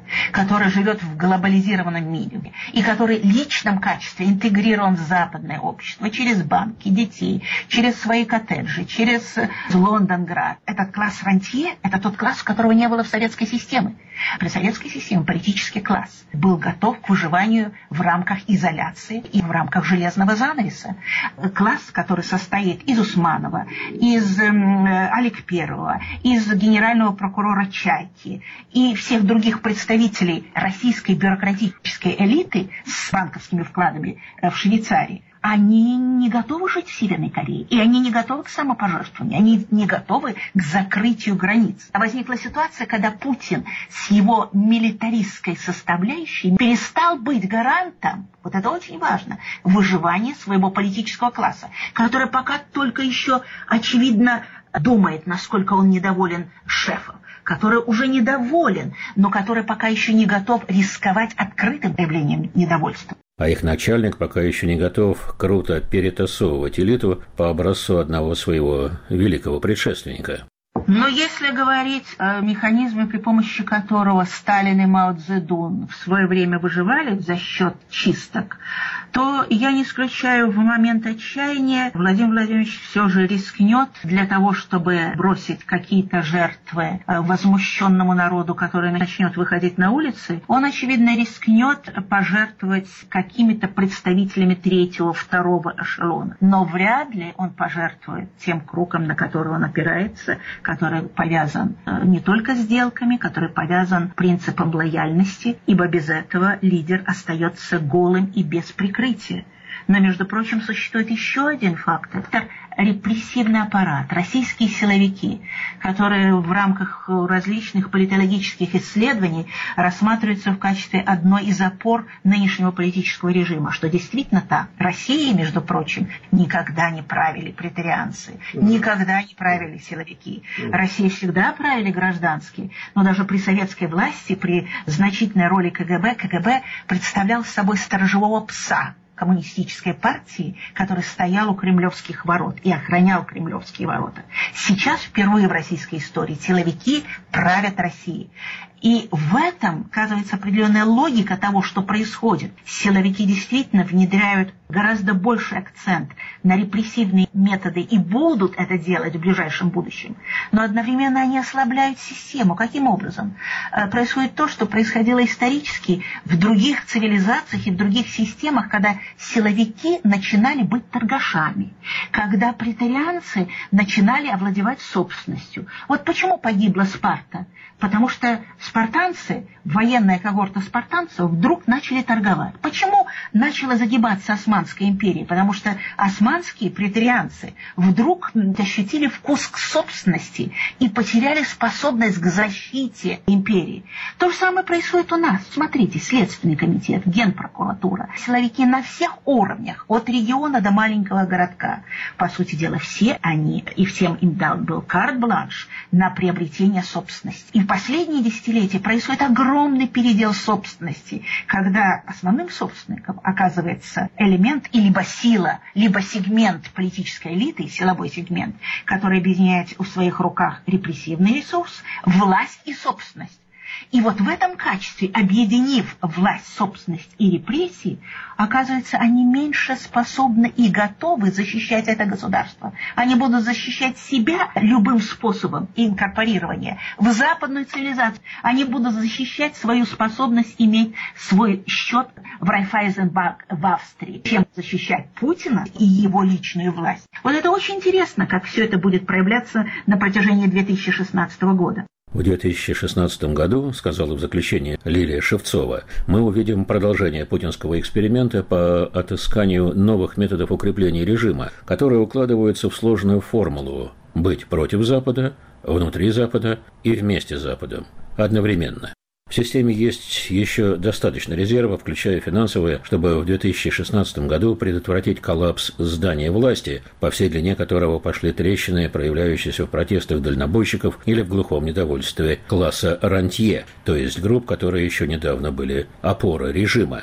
который живет в глобализированном мире и который в личном качестве интегрирован в западное общество через банки, детей, через свои коттеджи, через Лондонград. Этот класс рантье – это тот класс, которого не было в советской системе. При советской системе политический класс был готов к выживанию в рамках изоляции и в рамках железного занавеса. Класс, который состоит из Усманова, из э, Аликперова, из генерального прокурора Чайки и всех других представителей российской бюрократической элиты с банковскими вкладами в Швейцарии, они не готовы жить в Северной Корее, и они не готовы к самопожертвованию, они не готовы к закрытию границ. А возникла ситуация, когда Путин с его милитаристской составляющей перестал быть гарантом, вот это очень важно, выживания своего политического класса, который пока только еще, очевидно, думает, насколько он недоволен шефом, который уже недоволен, но который пока еще не готов рисковать открытым проявлением недовольства. А их начальник пока еще не готов круто перетасовывать элиту по образцу одного своего великого предшественника. Но если говорить о механизме, при помощи которого Сталин и Мао Цзэдун в свое время выживали за счет чисток, то я не исключаю, в момент отчаяния Владимир Владимирович все же рискнет для того, чтобы бросить какие-то жертвы возмущенному народу, который начнет выходить на улицы. Он, очевидно, рискнет пожертвовать какими-то представителями третьего, второго эшелона. Но вряд ли он пожертвует тем кругом, на который он опирается, который повязан не только сделками, который повязан принципом лояльности, ибо без этого лидер остается голым и без прикрытия. Но, между прочим, существует еще один фактор – репрессивный аппарат, российские силовики, которые в рамках различных политологических исследований рассматриваются в качестве одной из опор нынешнего политического режима, что действительно так. России, между прочим, никогда не правили претарианцы, никогда не правили силовики. России всегда правили гражданские, но даже при советской власти, при значительной роли КГБ, КГБ представлял собой сторожевого пса коммунистической партии, который стоял у кремлевских ворот и охранял кремлевские ворота. Сейчас впервые в российской истории силовики правят Россией. И в этом, оказывается, определенная логика того, что происходит. Силовики действительно внедряют гораздо больший акцент на репрессивные методы и будут это делать в ближайшем будущем. Но одновременно они ослабляют систему. Каким образом? Происходит то, что происходило исторически в других цивилизациях и в других системах, когда силовики начинали быть торгашами, когда претарианцы начинали овладевать собственностью. Вот почему погибла Спарта? Потому что спартанцы, военная когорта спартанцев, вдруг начали торговать. Почему начала загибаться Османская империя? Потому что османские претарианцы вдруг ощутили вкус к собственности и потеряли способность к защите империи. То же самое происходит у нас. Смотрите, Следственный комитет, Генпрокуратура, силовики на всех уровнях, от региона до маленького городка. По сути дела, все они, и всем им дан был карт-бланш на приобретение собственности. И в последние десятилетия происходит огромный передел собственности, когда основным собственником оказывается элемент и либо сила, либо сегмент политической элиты, силовой сегмент, который объединяет в своих руках репрессивный ресурс, власть и собственность. И вот в этом качестве, объединив власть, собственность и репрессии, оказывается, они меньше способны и готовы защищать это государство. Они будут защищать себя любым способом инкорпорирования в западную цивилизацию. Они будут защищать свою способность иметь свой счет в Райффайзенбанк в Австрии, чем защищать Путина и его личную власть. Вот это очень интересно, как все это будет проявляться на протяжении две тысячи шестнадцатого года. В две тысячи шестнадцатом году, сказала в заключении Лилия Шевцова, мы увидим продолжение путинского эксперимента по отысканию новых методов укрепления режима, которые укладываются в сложную формулу «быть против Запада», «внутри Запада» и «вместе с Западом» одновременно. В системе есть еще достаточно резервов, включая финансовые, чтобы в две тысячи шестнадцатом году предотвратить коллапс здания власти, по всей длине которого пошли трещины, проявляющиеся в протестах дальнобойщиков или в глухом недовольстве класса рантье, то есть групп, которые еще недавно были опорой режима.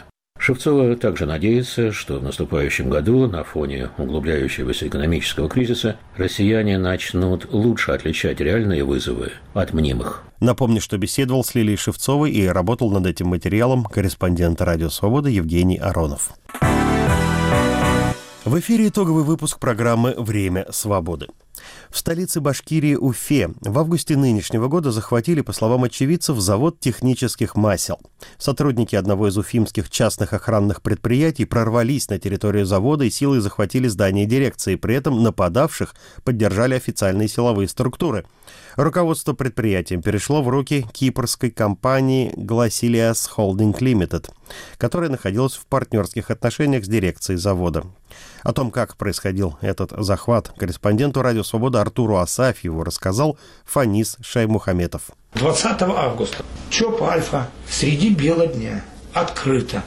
Шевцова также надеется, что в наступающем году на фоне углубляющегося экономического кризиса россияне начнут лучше отличать реальные вызовы от мнимых. Напомню, что беседовал с Лилией Шевцовой и работал над этим материалом корреспондент «Радио Свобода» Евгений Аронов. В эфире итоговый выпуск программы «Время свободы». В столице Башкирии Уфе в августе нынешнего года захватили, по словам очевидцев, завод технических масел. Сотрудники одного из уфимских частных охранных предприятий прорвались на территорию завода и силой захватили здание дирекции. При этом нападавших поддержали официальные силовые структуры. Руководство предприятием перешло в руки кипрской компании Glassilias Holding Limited, которая находилась в партнерских отношениях с дирекцией завода. О том, как происходил этот захват, корреспонденту «Радио Свобода» Артуру Асафьеву рассказал Фанис Шаймухаметов. двадцатого августа ЧОП «Альфа» среди бела дня открыто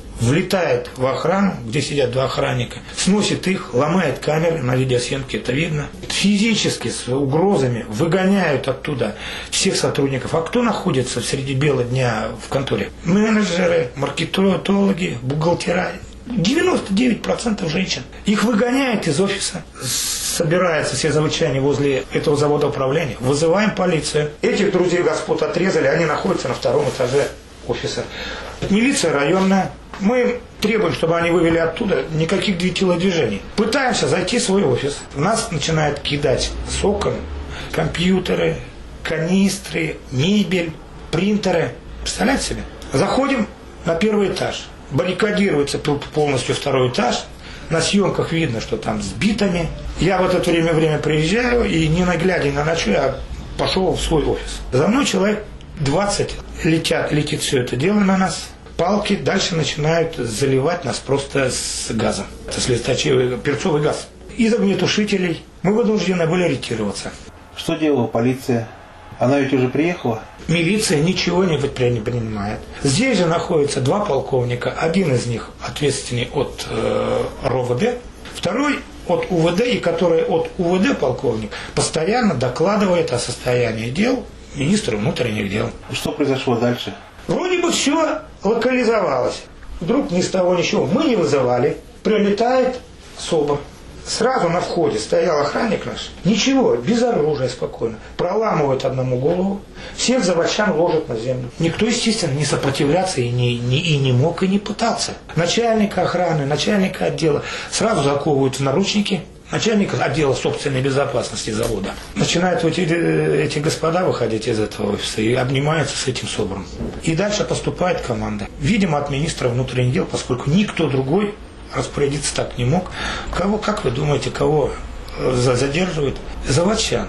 влетает в охрану, где сидят два охранника, сносит их, ломает камеры, на видеосъемке это видно. Физически с угрозами выгоняют оттуда всех сотрудников. А кто находится среди бела дня в конторе? Менеджеры, маркетологи, бухгалтера. девяносто девять процентов женщин. Их выгоняют из офиса. Собираются все заводчане возле этого завода управления. Вызываем полицию. Этих друзей господ отрезали, они находятся на втором этаже офиса. Милиция районная. Мы требуем, чтобы они вывели оттуда, никаких телодвижений. Пытаемся зайти в свой офис. Нас начинают кидать с окон компьютеры, канистры, мебель, принтеры. Представляете себе? Заходим на первый этаж. Баррикадируется полностью второй этаж. На съемках видно, что там с битами. Я в это время, время приезжаю и, не наглядя на ночь, я пошел в свой офис. За мной человек двадцать летят, летит все это дело на нас. Палки дальше начинают заливать нас просто с газом. Это слезоточивый перцовый газ. Из огнетушителей мы вынуждены были ретироваться. Что делала полиция? Она ведь уже приехала? Милиция ничего не предпринимает. Здесь же находятся два полковника. Один из них ответственный от э, РОВД, второй от УВД, и который от УВД полковник постоянно докладывает о состоянии дел министру внутренних дел. Что произошло дальше? Вроде бы все локализовалось. Вдруг ни с того ни с сего мы не вызывали. Прилетает СОБР. Сразу на входе стоял охранник наш. Ничего, без оружия спокойно. Проламывает одному голову. Всех заводчан ложат на землю. Никто, естественно, не сопротивляться и не, не, и не мог, и не пытался. Начальника охраны, начальника отдела сразу заковывают в наручники. Начальник отдела собственной безопасности завода. Начинают эти, эти господа выходить из этого офиса и обнимаются с этим СОБРом. И дальше поступает команда. Видимо, от министра внутренних дел, поскольку никто другой распорядиться так не мог. Кого, как вы думаете, кого задерживают? Заводчан.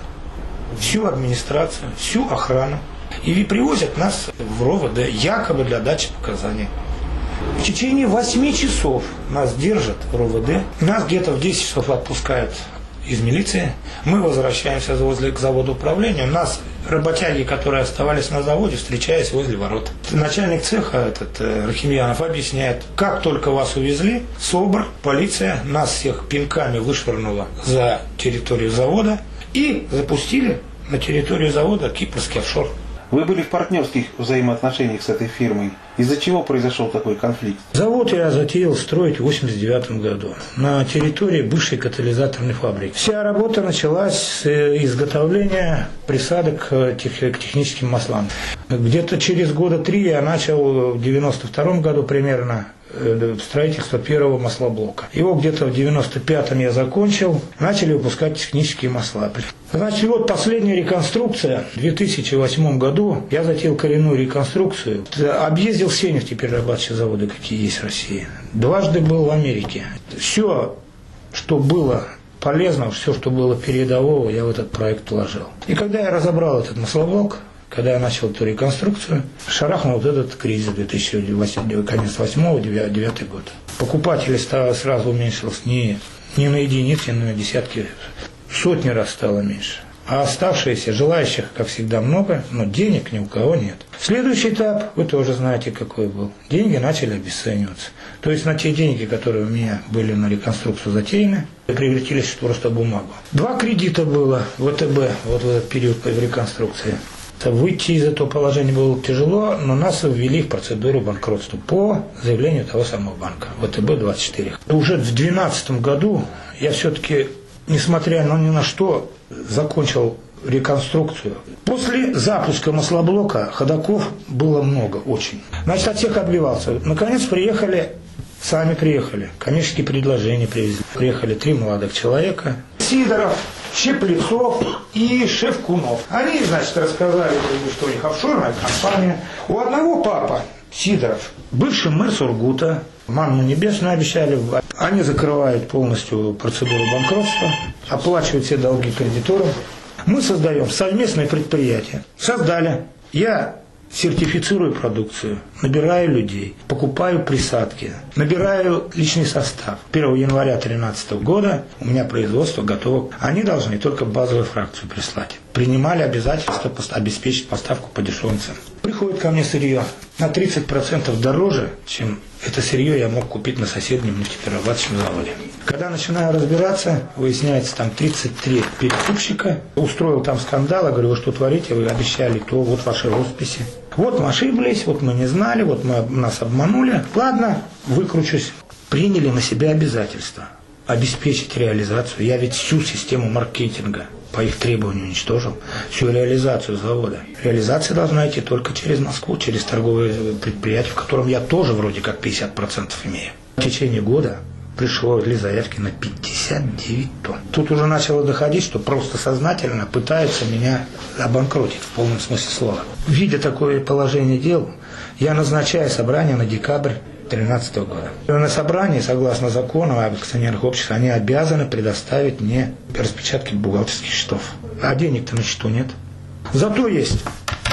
Всю администрацию, всю охрану. И привозят нас в РОВД якобы для дачи показаний. В течение восьми часов нас держат в РОВД. Нас где-то в десять часов отпускают из милиции. Мы возвращаемся возле к заводу управления. Нас работяги, которые оставались на заводе, встречаясь возле ворот. Начальник цеха, этот Рахимьянов, объясняет, как только вас увезли, СОБР, полиция нас всех пинками вышвырнула за территорию завода и запустили на территорию завода кипрский офшор. Вы были в партнерских взаимоотношениях с этой фирмой. Из-за чего произошел такой конфликт? Завод я затеял строить в восемьдесят девятом году на территории бывшей катализаторной фабрики. Вся работа началась с изготовления присадок к техническим маслам. Где-то через года три я начал, в девяносто втором году примерно, строительство первого маслоблока. Его где-то в девяносто пятом я закончил, начали выпускать технические масла. Значит, вот последняя реконструкция. В две тысячи восьмом году я затеял коренную реконструкцию. Объездил все нефтеперерабатывающие заводы, какие есть в России. Дважды был в Америке. Все, что было полезного, все, что было передового, я в этот проект вложил. И когда я разобрал этот маслоблок, когда я начал эту реконструкцию, шарахнул вот этот кризис две тысячи восьмого, конец восьмого, девятый год. Покупателей сразу уменьшилось не, не на единицы, не на десятки, сотни раз стало меньше. А оставшиеся, желающих, как всегда, много, но денег ни у кого нет. Следующий этап, вы тоже знаете, какой был. Деньги начали обесцениваться. То есть на те деньги, которые у меня были на реконструкцию затеяны, превратились в просто бумагу. Два кредита было в ВТБ вот в этот период в реконструкции. Выйти из этого положения было тяжело, но нас ввели в процедуру банкротства по заявлению того самого банка, ВТБ двадцать четыре. Уже в две тысячи двенадцатом году я все-таки, несмотря ни на что, закончил реконструкцию. После запуска маслоблока ходоков было много, очень. Значит, от всех отбивался. Наконец приехали, сами приехали, коммерческие предложения привезли. Приехали три молодых человека. Сидоров, Щеплецов и Шевкунов. Они, значит, рассказали, что у них офшорная компания. У одного папа, Сидоров, бывший мэр Сургута, манну небесную обещали. Они закрывают полностью процедуру банкротства, оплачивают все долги кредиторам. Мы создаем совместное предприятие. Создали. Я сертифицирую продукцию, набираю людей, покупаю присадки, набираю личный состав. первого января две тысячи тринадцатого года у меня производство готово. Они должны только базовую фракцию прислать. Принимали обязательство обеспечить поставку по дешевым ценам. Приходит ко мне сырье на тридцать процентов дороже, чем это сырье я мог купить на соседнем нефтеперерабатывающем заводе. Когда начинаю разбираться, выясняется, там тридцать три перекупщика. Устроил там скандал, я говорю, вы что творите, вы обещали то, вот ваши росписи. Вот мы ошиблись, вот мы не знали, вот мы, нас обманули. Ладно, выкручусь. Приняли на себя обязательства обеспечить реализацию. Я ведь всю систему маркетинга по их требованию уничтожил, всю реализацию завода. Реализация должна идти только через Москву, через торговые предприятия, в котором я тоже вроде как пятьдесят процентов имею. В течение года пришло ли заявки на пятьдесят девять тонн. Тут уже начало доходить, что просто сознательно пытаются меня обанкротить в полном смысле слова. Видя такое положение дел, я назначаю собрание на декабрь две тысячи тринадцатого года. На собрании, согласно закону об акционерных обществах, они обязаны предоставить мне распечатки бухгалтерских счетов. А денег-то на счету нет. Зато есть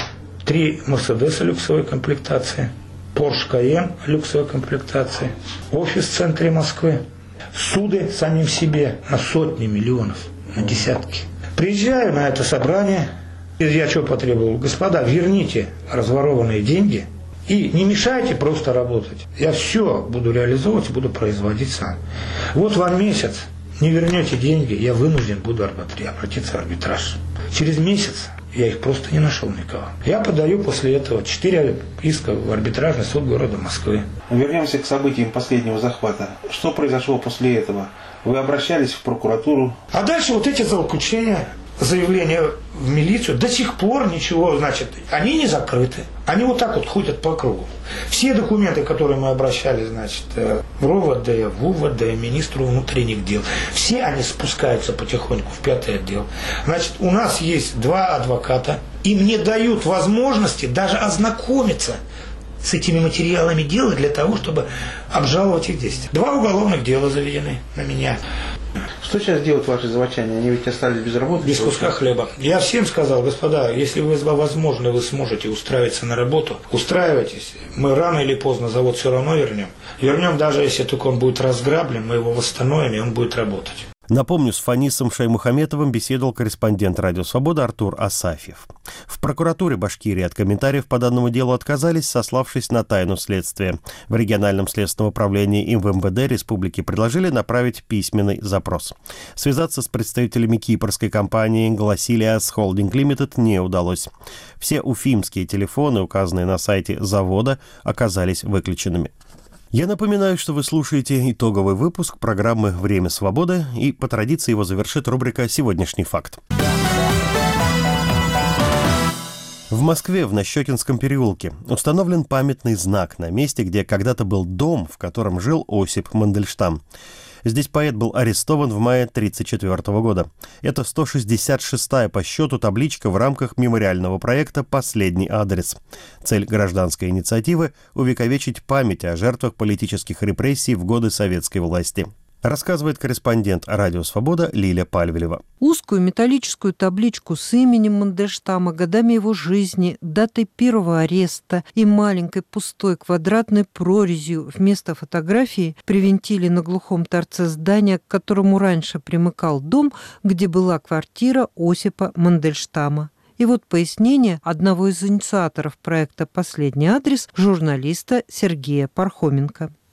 три Мерседеса люксовой комплектации, Porsche Cayenne люксовой комплектации, офис в центре Москвы, суды самим себе на сотни миллионов, на десятки. Приезжаю на это собрание, и я что потребовал? Господа, верните разворованные деньги и не мешайте просто работать. Я все буду реализовывать, буду производить сам. Вот вам месяц, не вернете деньги, я вынужден буду обратиться в арбитраж. Через месяц я их просто не нашел никого. Я подаю после этого четыре иска в арбитражный суд города Москвы. Вернемся к событиям последнего захвата. Что произошло после этого? Вы обращались в прокуратуру? А дальше вот эти злоключения, заявления в милицию, до сих пор ничего, значит, они не закрыты. Они вот так вот ходят по кругу. Все документы, которые мы обращали, значит, в РОВД, в УВД, министру внутренних дел, все они спускаются потихоньку в пятый отдел. Значит, у нас есть два адвоката, им не дают возможности даже ознакомиться с этими материалами дела для того, чтобы обжаловать их действия. Два уголовных дела заведены на меня. Что сейчас делают ваши заводчане? Они ведь остались без работы? Без куска хлеба. Я всем сказал, господа, если вы, возможно, вы сможете устраиваться на работу, устраивайтесь. Мы рано или поздно завод все равно вернем. Вернем, даже если только он будет разграблен, мы его восстановим, и он будет работать. Напомню, с Фанисом Шаймухаметовым беседовал корреспондент «Радио Свобода» Артур Асафьев. В прокуратуре Башкирии от комментариев по данному делу отказались, сославшись на тайну следствия. В региональном следственном управлении и в МВД республики предложили направить письменный запрос. Связаться с представителями кипрской компании «Гласилиас Холдинг Лимитед» не удалось. Все уфимские телефоны, указанные на сайте завода, оказались выключенными. Я напоминаю, что вы слушаете итоговый выпуск программы «Время свободы», и по традиции его завершит рубрика «Сегодняшний факт». В Москве, в Нащекинском переулке, установлен памятный знак на месте, где когда-то был дом, в котором жил Осип Мандельштам. Здесь поэт был арестован в мае тысяча девятьсот тридцать четвёртого года. Это сто шестьдесят шестая по счету табличка в рамках мемориального проекта «Последний адрес». Цель гражданской инициативы – увековечить память о жертвах политических репрессий в годы советской власти. Рассказывает корреспондент «Радио Свобода» Лиля Пальвелева. Узкую металлическую табличку с именем Мандельштама, годами его жизни, датой первого ареста и маленькой пустой квадратной прорезью вместо фотографии привинтили на глухом торце здания, к которому раньше примыкал дом, где была квартира Осипа Мандельштама. И вот пояснение одного из инициаторов проекта «Последний адрес» журналиста Сергея Пархоменко.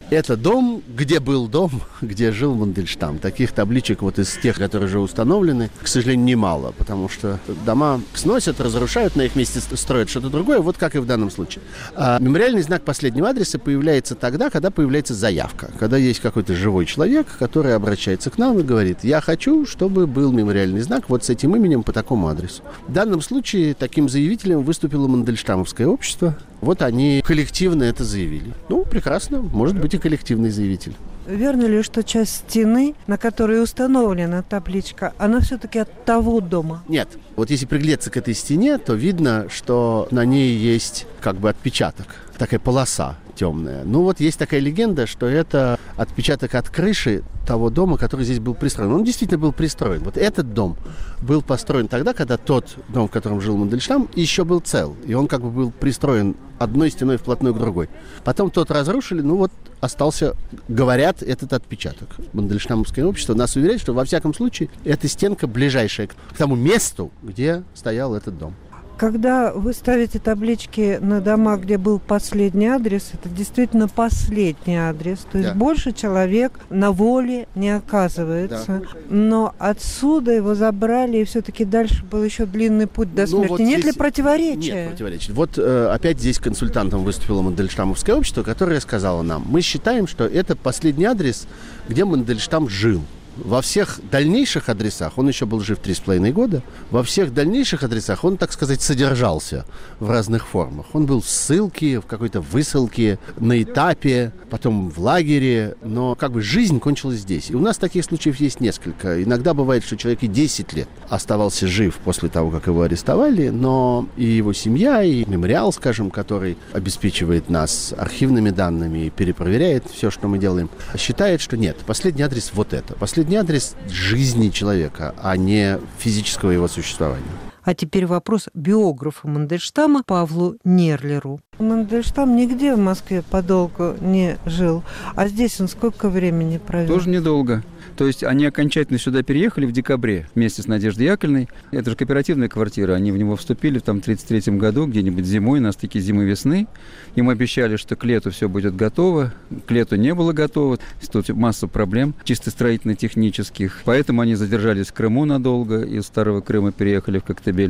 Это дом, где был дом, где жил Мандельштам. Таких табличек вот из тех, которые уже установлены, к сожалению, немало, потому что дома сносят, разрушают, на их месте строят что-то другое, вот как и в данном случае. А мемориальный знак последнего адреса появляется тогда, когда появляется заявка, когда есть какой-то живой человек, который обращается к нам и говорит: я хочу, чтобы был мемориальный знак вот с этим именем по такому адресу. В данном случае таким заявителем выступило Мандельштамовское общество. Вот они коллективно это заявили. Ну, прекрасно, может быть и коллективный заявитель. Верно ли, что часть стены, на которой установлена табличка, она все-таки от того дома? Нет. Вот если приглядеться к этой стене, то видно, что на ней есть как бы отпечаток, такая полоса темная. Ну вот есть такая легенда, что это отпечаток от крыши того дома, который здесь был пристроен. Он действительно был пристроен. Вот этот дом был построен тогда, когда тот дом, в котором жил Мандельштам, еще был цел. И он как бы был пристроен одной стеной вплотную к другой. Потом тот разрушили, ну вот остался, говорят, этот отпечаток. Мандельштамовское общество нас уверяет, что во всяком случае эта стенка ближайшая к тому месту, где стоял этот дом. Когда вы ставите таблички на дома, где был последний адрес, это действительно последний адрес. То есть да. больше человек на воле не оказывается. Да. Но отсюда его забрали, и все-таки дальше был еще длинный путь до смерти. Ну, вот Нет здесь... ли противоречия? Нет противоречий. Вот э, опять здесь консультантом выступило Мандельштамовское общество, которое сказало нам: мы считаем, что это последний адрес, где Мандельштам жил. Во всех дальнейших адресах, он еще был жив три с половиной года, во всех дальнейших адресах он, так сказать, содержался в разных формах. Он был в ссылке, в какой-то высылке, на этапе, потом в лагере, но как бы жизнь кончилась здесь. И у нас таких случаев есть несколько. Иногда бывает, что человек и десять лет оставался жив после того, как его арестовали, но и его семья, и мемориал, скажем, который обеспечивает нас архивными данными и перепроверяет все, что мы делаем, считает, что нет, последний адрес вот это. Последний адрес жизни человека, а не физического его существования. А теперь вопрос биографу Мандельштама Павлу Нерлеру. Мандельштам нигде в Москве подолгу не жил. А здесь он сколько времени провел? Тоже недолго. То есть они окончательно сюда переехали в декабре вместе с Надеждой Яковлевной. Это же кооперативная квартира. Они в него вступили в там тридцать третьем году, где-нибудь зимой, на стыке зимы-весны. Им обещали, что к лету все будет готово. К лету не было готово. Тут масса проблем, чисто строительно-технических. Поэтому они задержались в Крыму надолго. Из Старого Крыма переехали в Коктебель.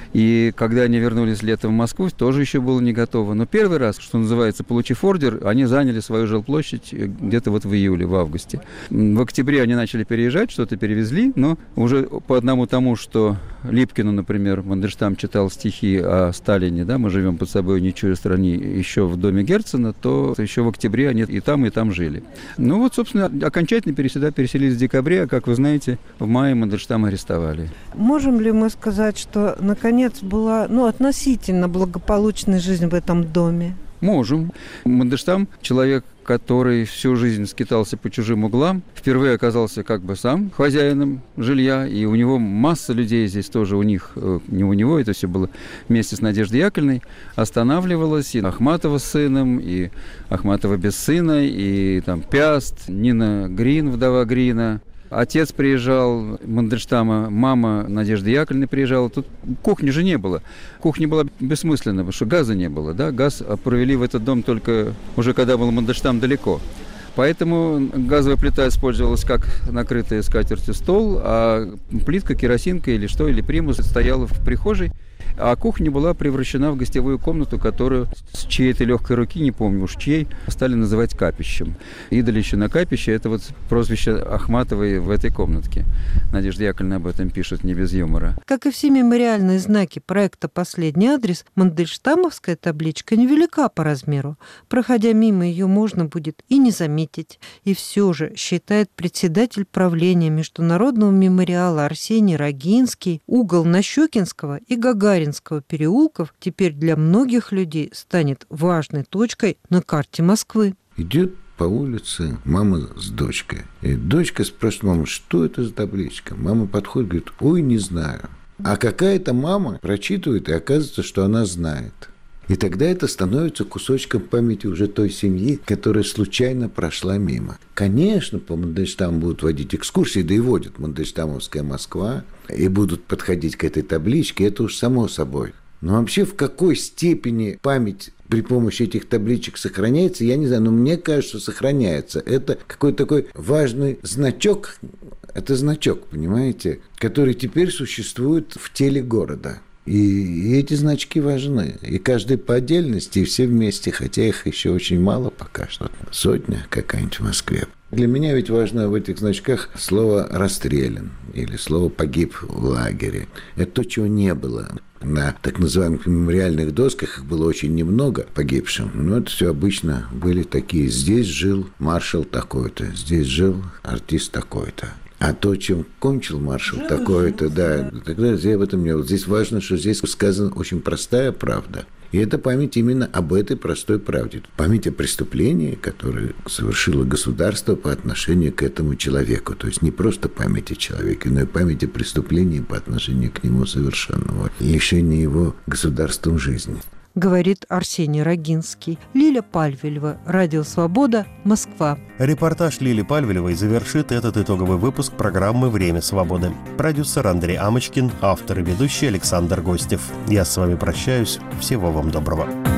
И когда они вернулись летом в Москву, тоже еще было не готово. Но первый раз, что называется, получив ордер, они заняли свою жилплощадь где-то вот в июле, в августе. В октябре они начали переезжать, что-то перевезли, но уже по одному тому, что Липкину, например, Мандельштам читал стихи о Сталине, да, мы живем под собой, не чуя страни, еще в доме Герцена, то еще в октябре они и там, и там жили. Ну вот, собственно, окончательно сюда переселились в декабре, а, как вы знаете, в мае Мандельштама арестовали. Можем ли мы сказать, что, наконец, была, ну, относительно благополучная жизнь в этом доме? Можем. Мандельштам — человек, который всю жизнь скитался по чужим углам, впервые оказался как бы сам хозяином жилья, и у него масса людей здесь тоже, у них, не у него, это все было вместе с Надеждой Яковлевной, останавливалось, и Ахматова с сыном, и Ахматова без сына, и там Пяст, Нина Грин, вдова Грина. Отец приезжал, Мандельштама, мама Надежды Яковлевны приезжала. Тут кухни же не было. Кухня была бессмысленна, потому что газа не было. Да? Газ провели в этот дом только уже когда был Мандельштам далеко. Поэтому газовая плита использовалась как накрытая скатертью стол, а плитка, керосинка или что, или примус стояла в прихожей. А кухня была превращена в гостевую комнату, которую с чьей-то легкой руки, не помню уж чьей, стали называть капищем. Идолище на капище – это вот прозвище Ахматовой в этой комнатке. Надежда Яковлевна об этом пишет не без юмора. Как и все мемориальные знаки проекта «Последний адрес», мандельштамовская табличка невелика по размеру. Проходя мимо, ее можно будет и не заметить. И все же, считает председатель правления Международного мемориала Арсений Рогинский, угол Нащекинского и Гагаринского переулков теперь для многих людей станет важной точкой на карте Москвы. Идет по улице мама с дочкой. И дочка спрашивает маму, что это за табличка? Мама подходит, говорит, ой, не знаю. А какая-то мама прочитывает, и оказывается, что она знает. И тогда это становится кусочком памяти уже той семьи, которая случайно прошла мимо. Конечно, по Мандельштаму будут водить экскурсии, да и водит Мандельштамовская Москва, и будут подходить к этой табличке, это уж само собой. Но вообще в какой степени память при помощи этих табличек сохраняется, я не знаю, но мне кажется, что сохраняется. Это какой-то такой важный значок, это значок, понимаете, который теперь существует в теле города. И, и эти значки важны. И каждый по отдельности, и все вместе, хотя их еще очень мало пока что. Сотня какая-нибудь в Москве. Для меня ведь важно в этих значках слово «расстрелян» или слово «погиб в лагере». Это то, чего не было. На так называемых мемориальных досках их было очень немного погибшим. Но это все обычно были такие. Здесь жил маршал такой-то, здесь жил артист такой-то. А то, чем кончил маршал такой-то, да, тогда я в этом не... Вот здесь важно, что здесь сказана очень простая правда. И это память именно об этой простой правде. Память о преступлении, которое совершило государство по отношению к этому человеку. То есть не просто память о человеке, но и память о преступлении по отношению к нему совершенного. Лишение его государством жизни. Говорит Арсений Рогинский. Лиля Пальвелева, Радио Свобода, Москва. Репортаж Лили Пальвелевой завершит этот итоговый выпуск программы «Время свободы». Продюсер Андрей Амочкин, автор и ведущий Александр Гостев. Я с вами прощаюсь. Всего вам доброго.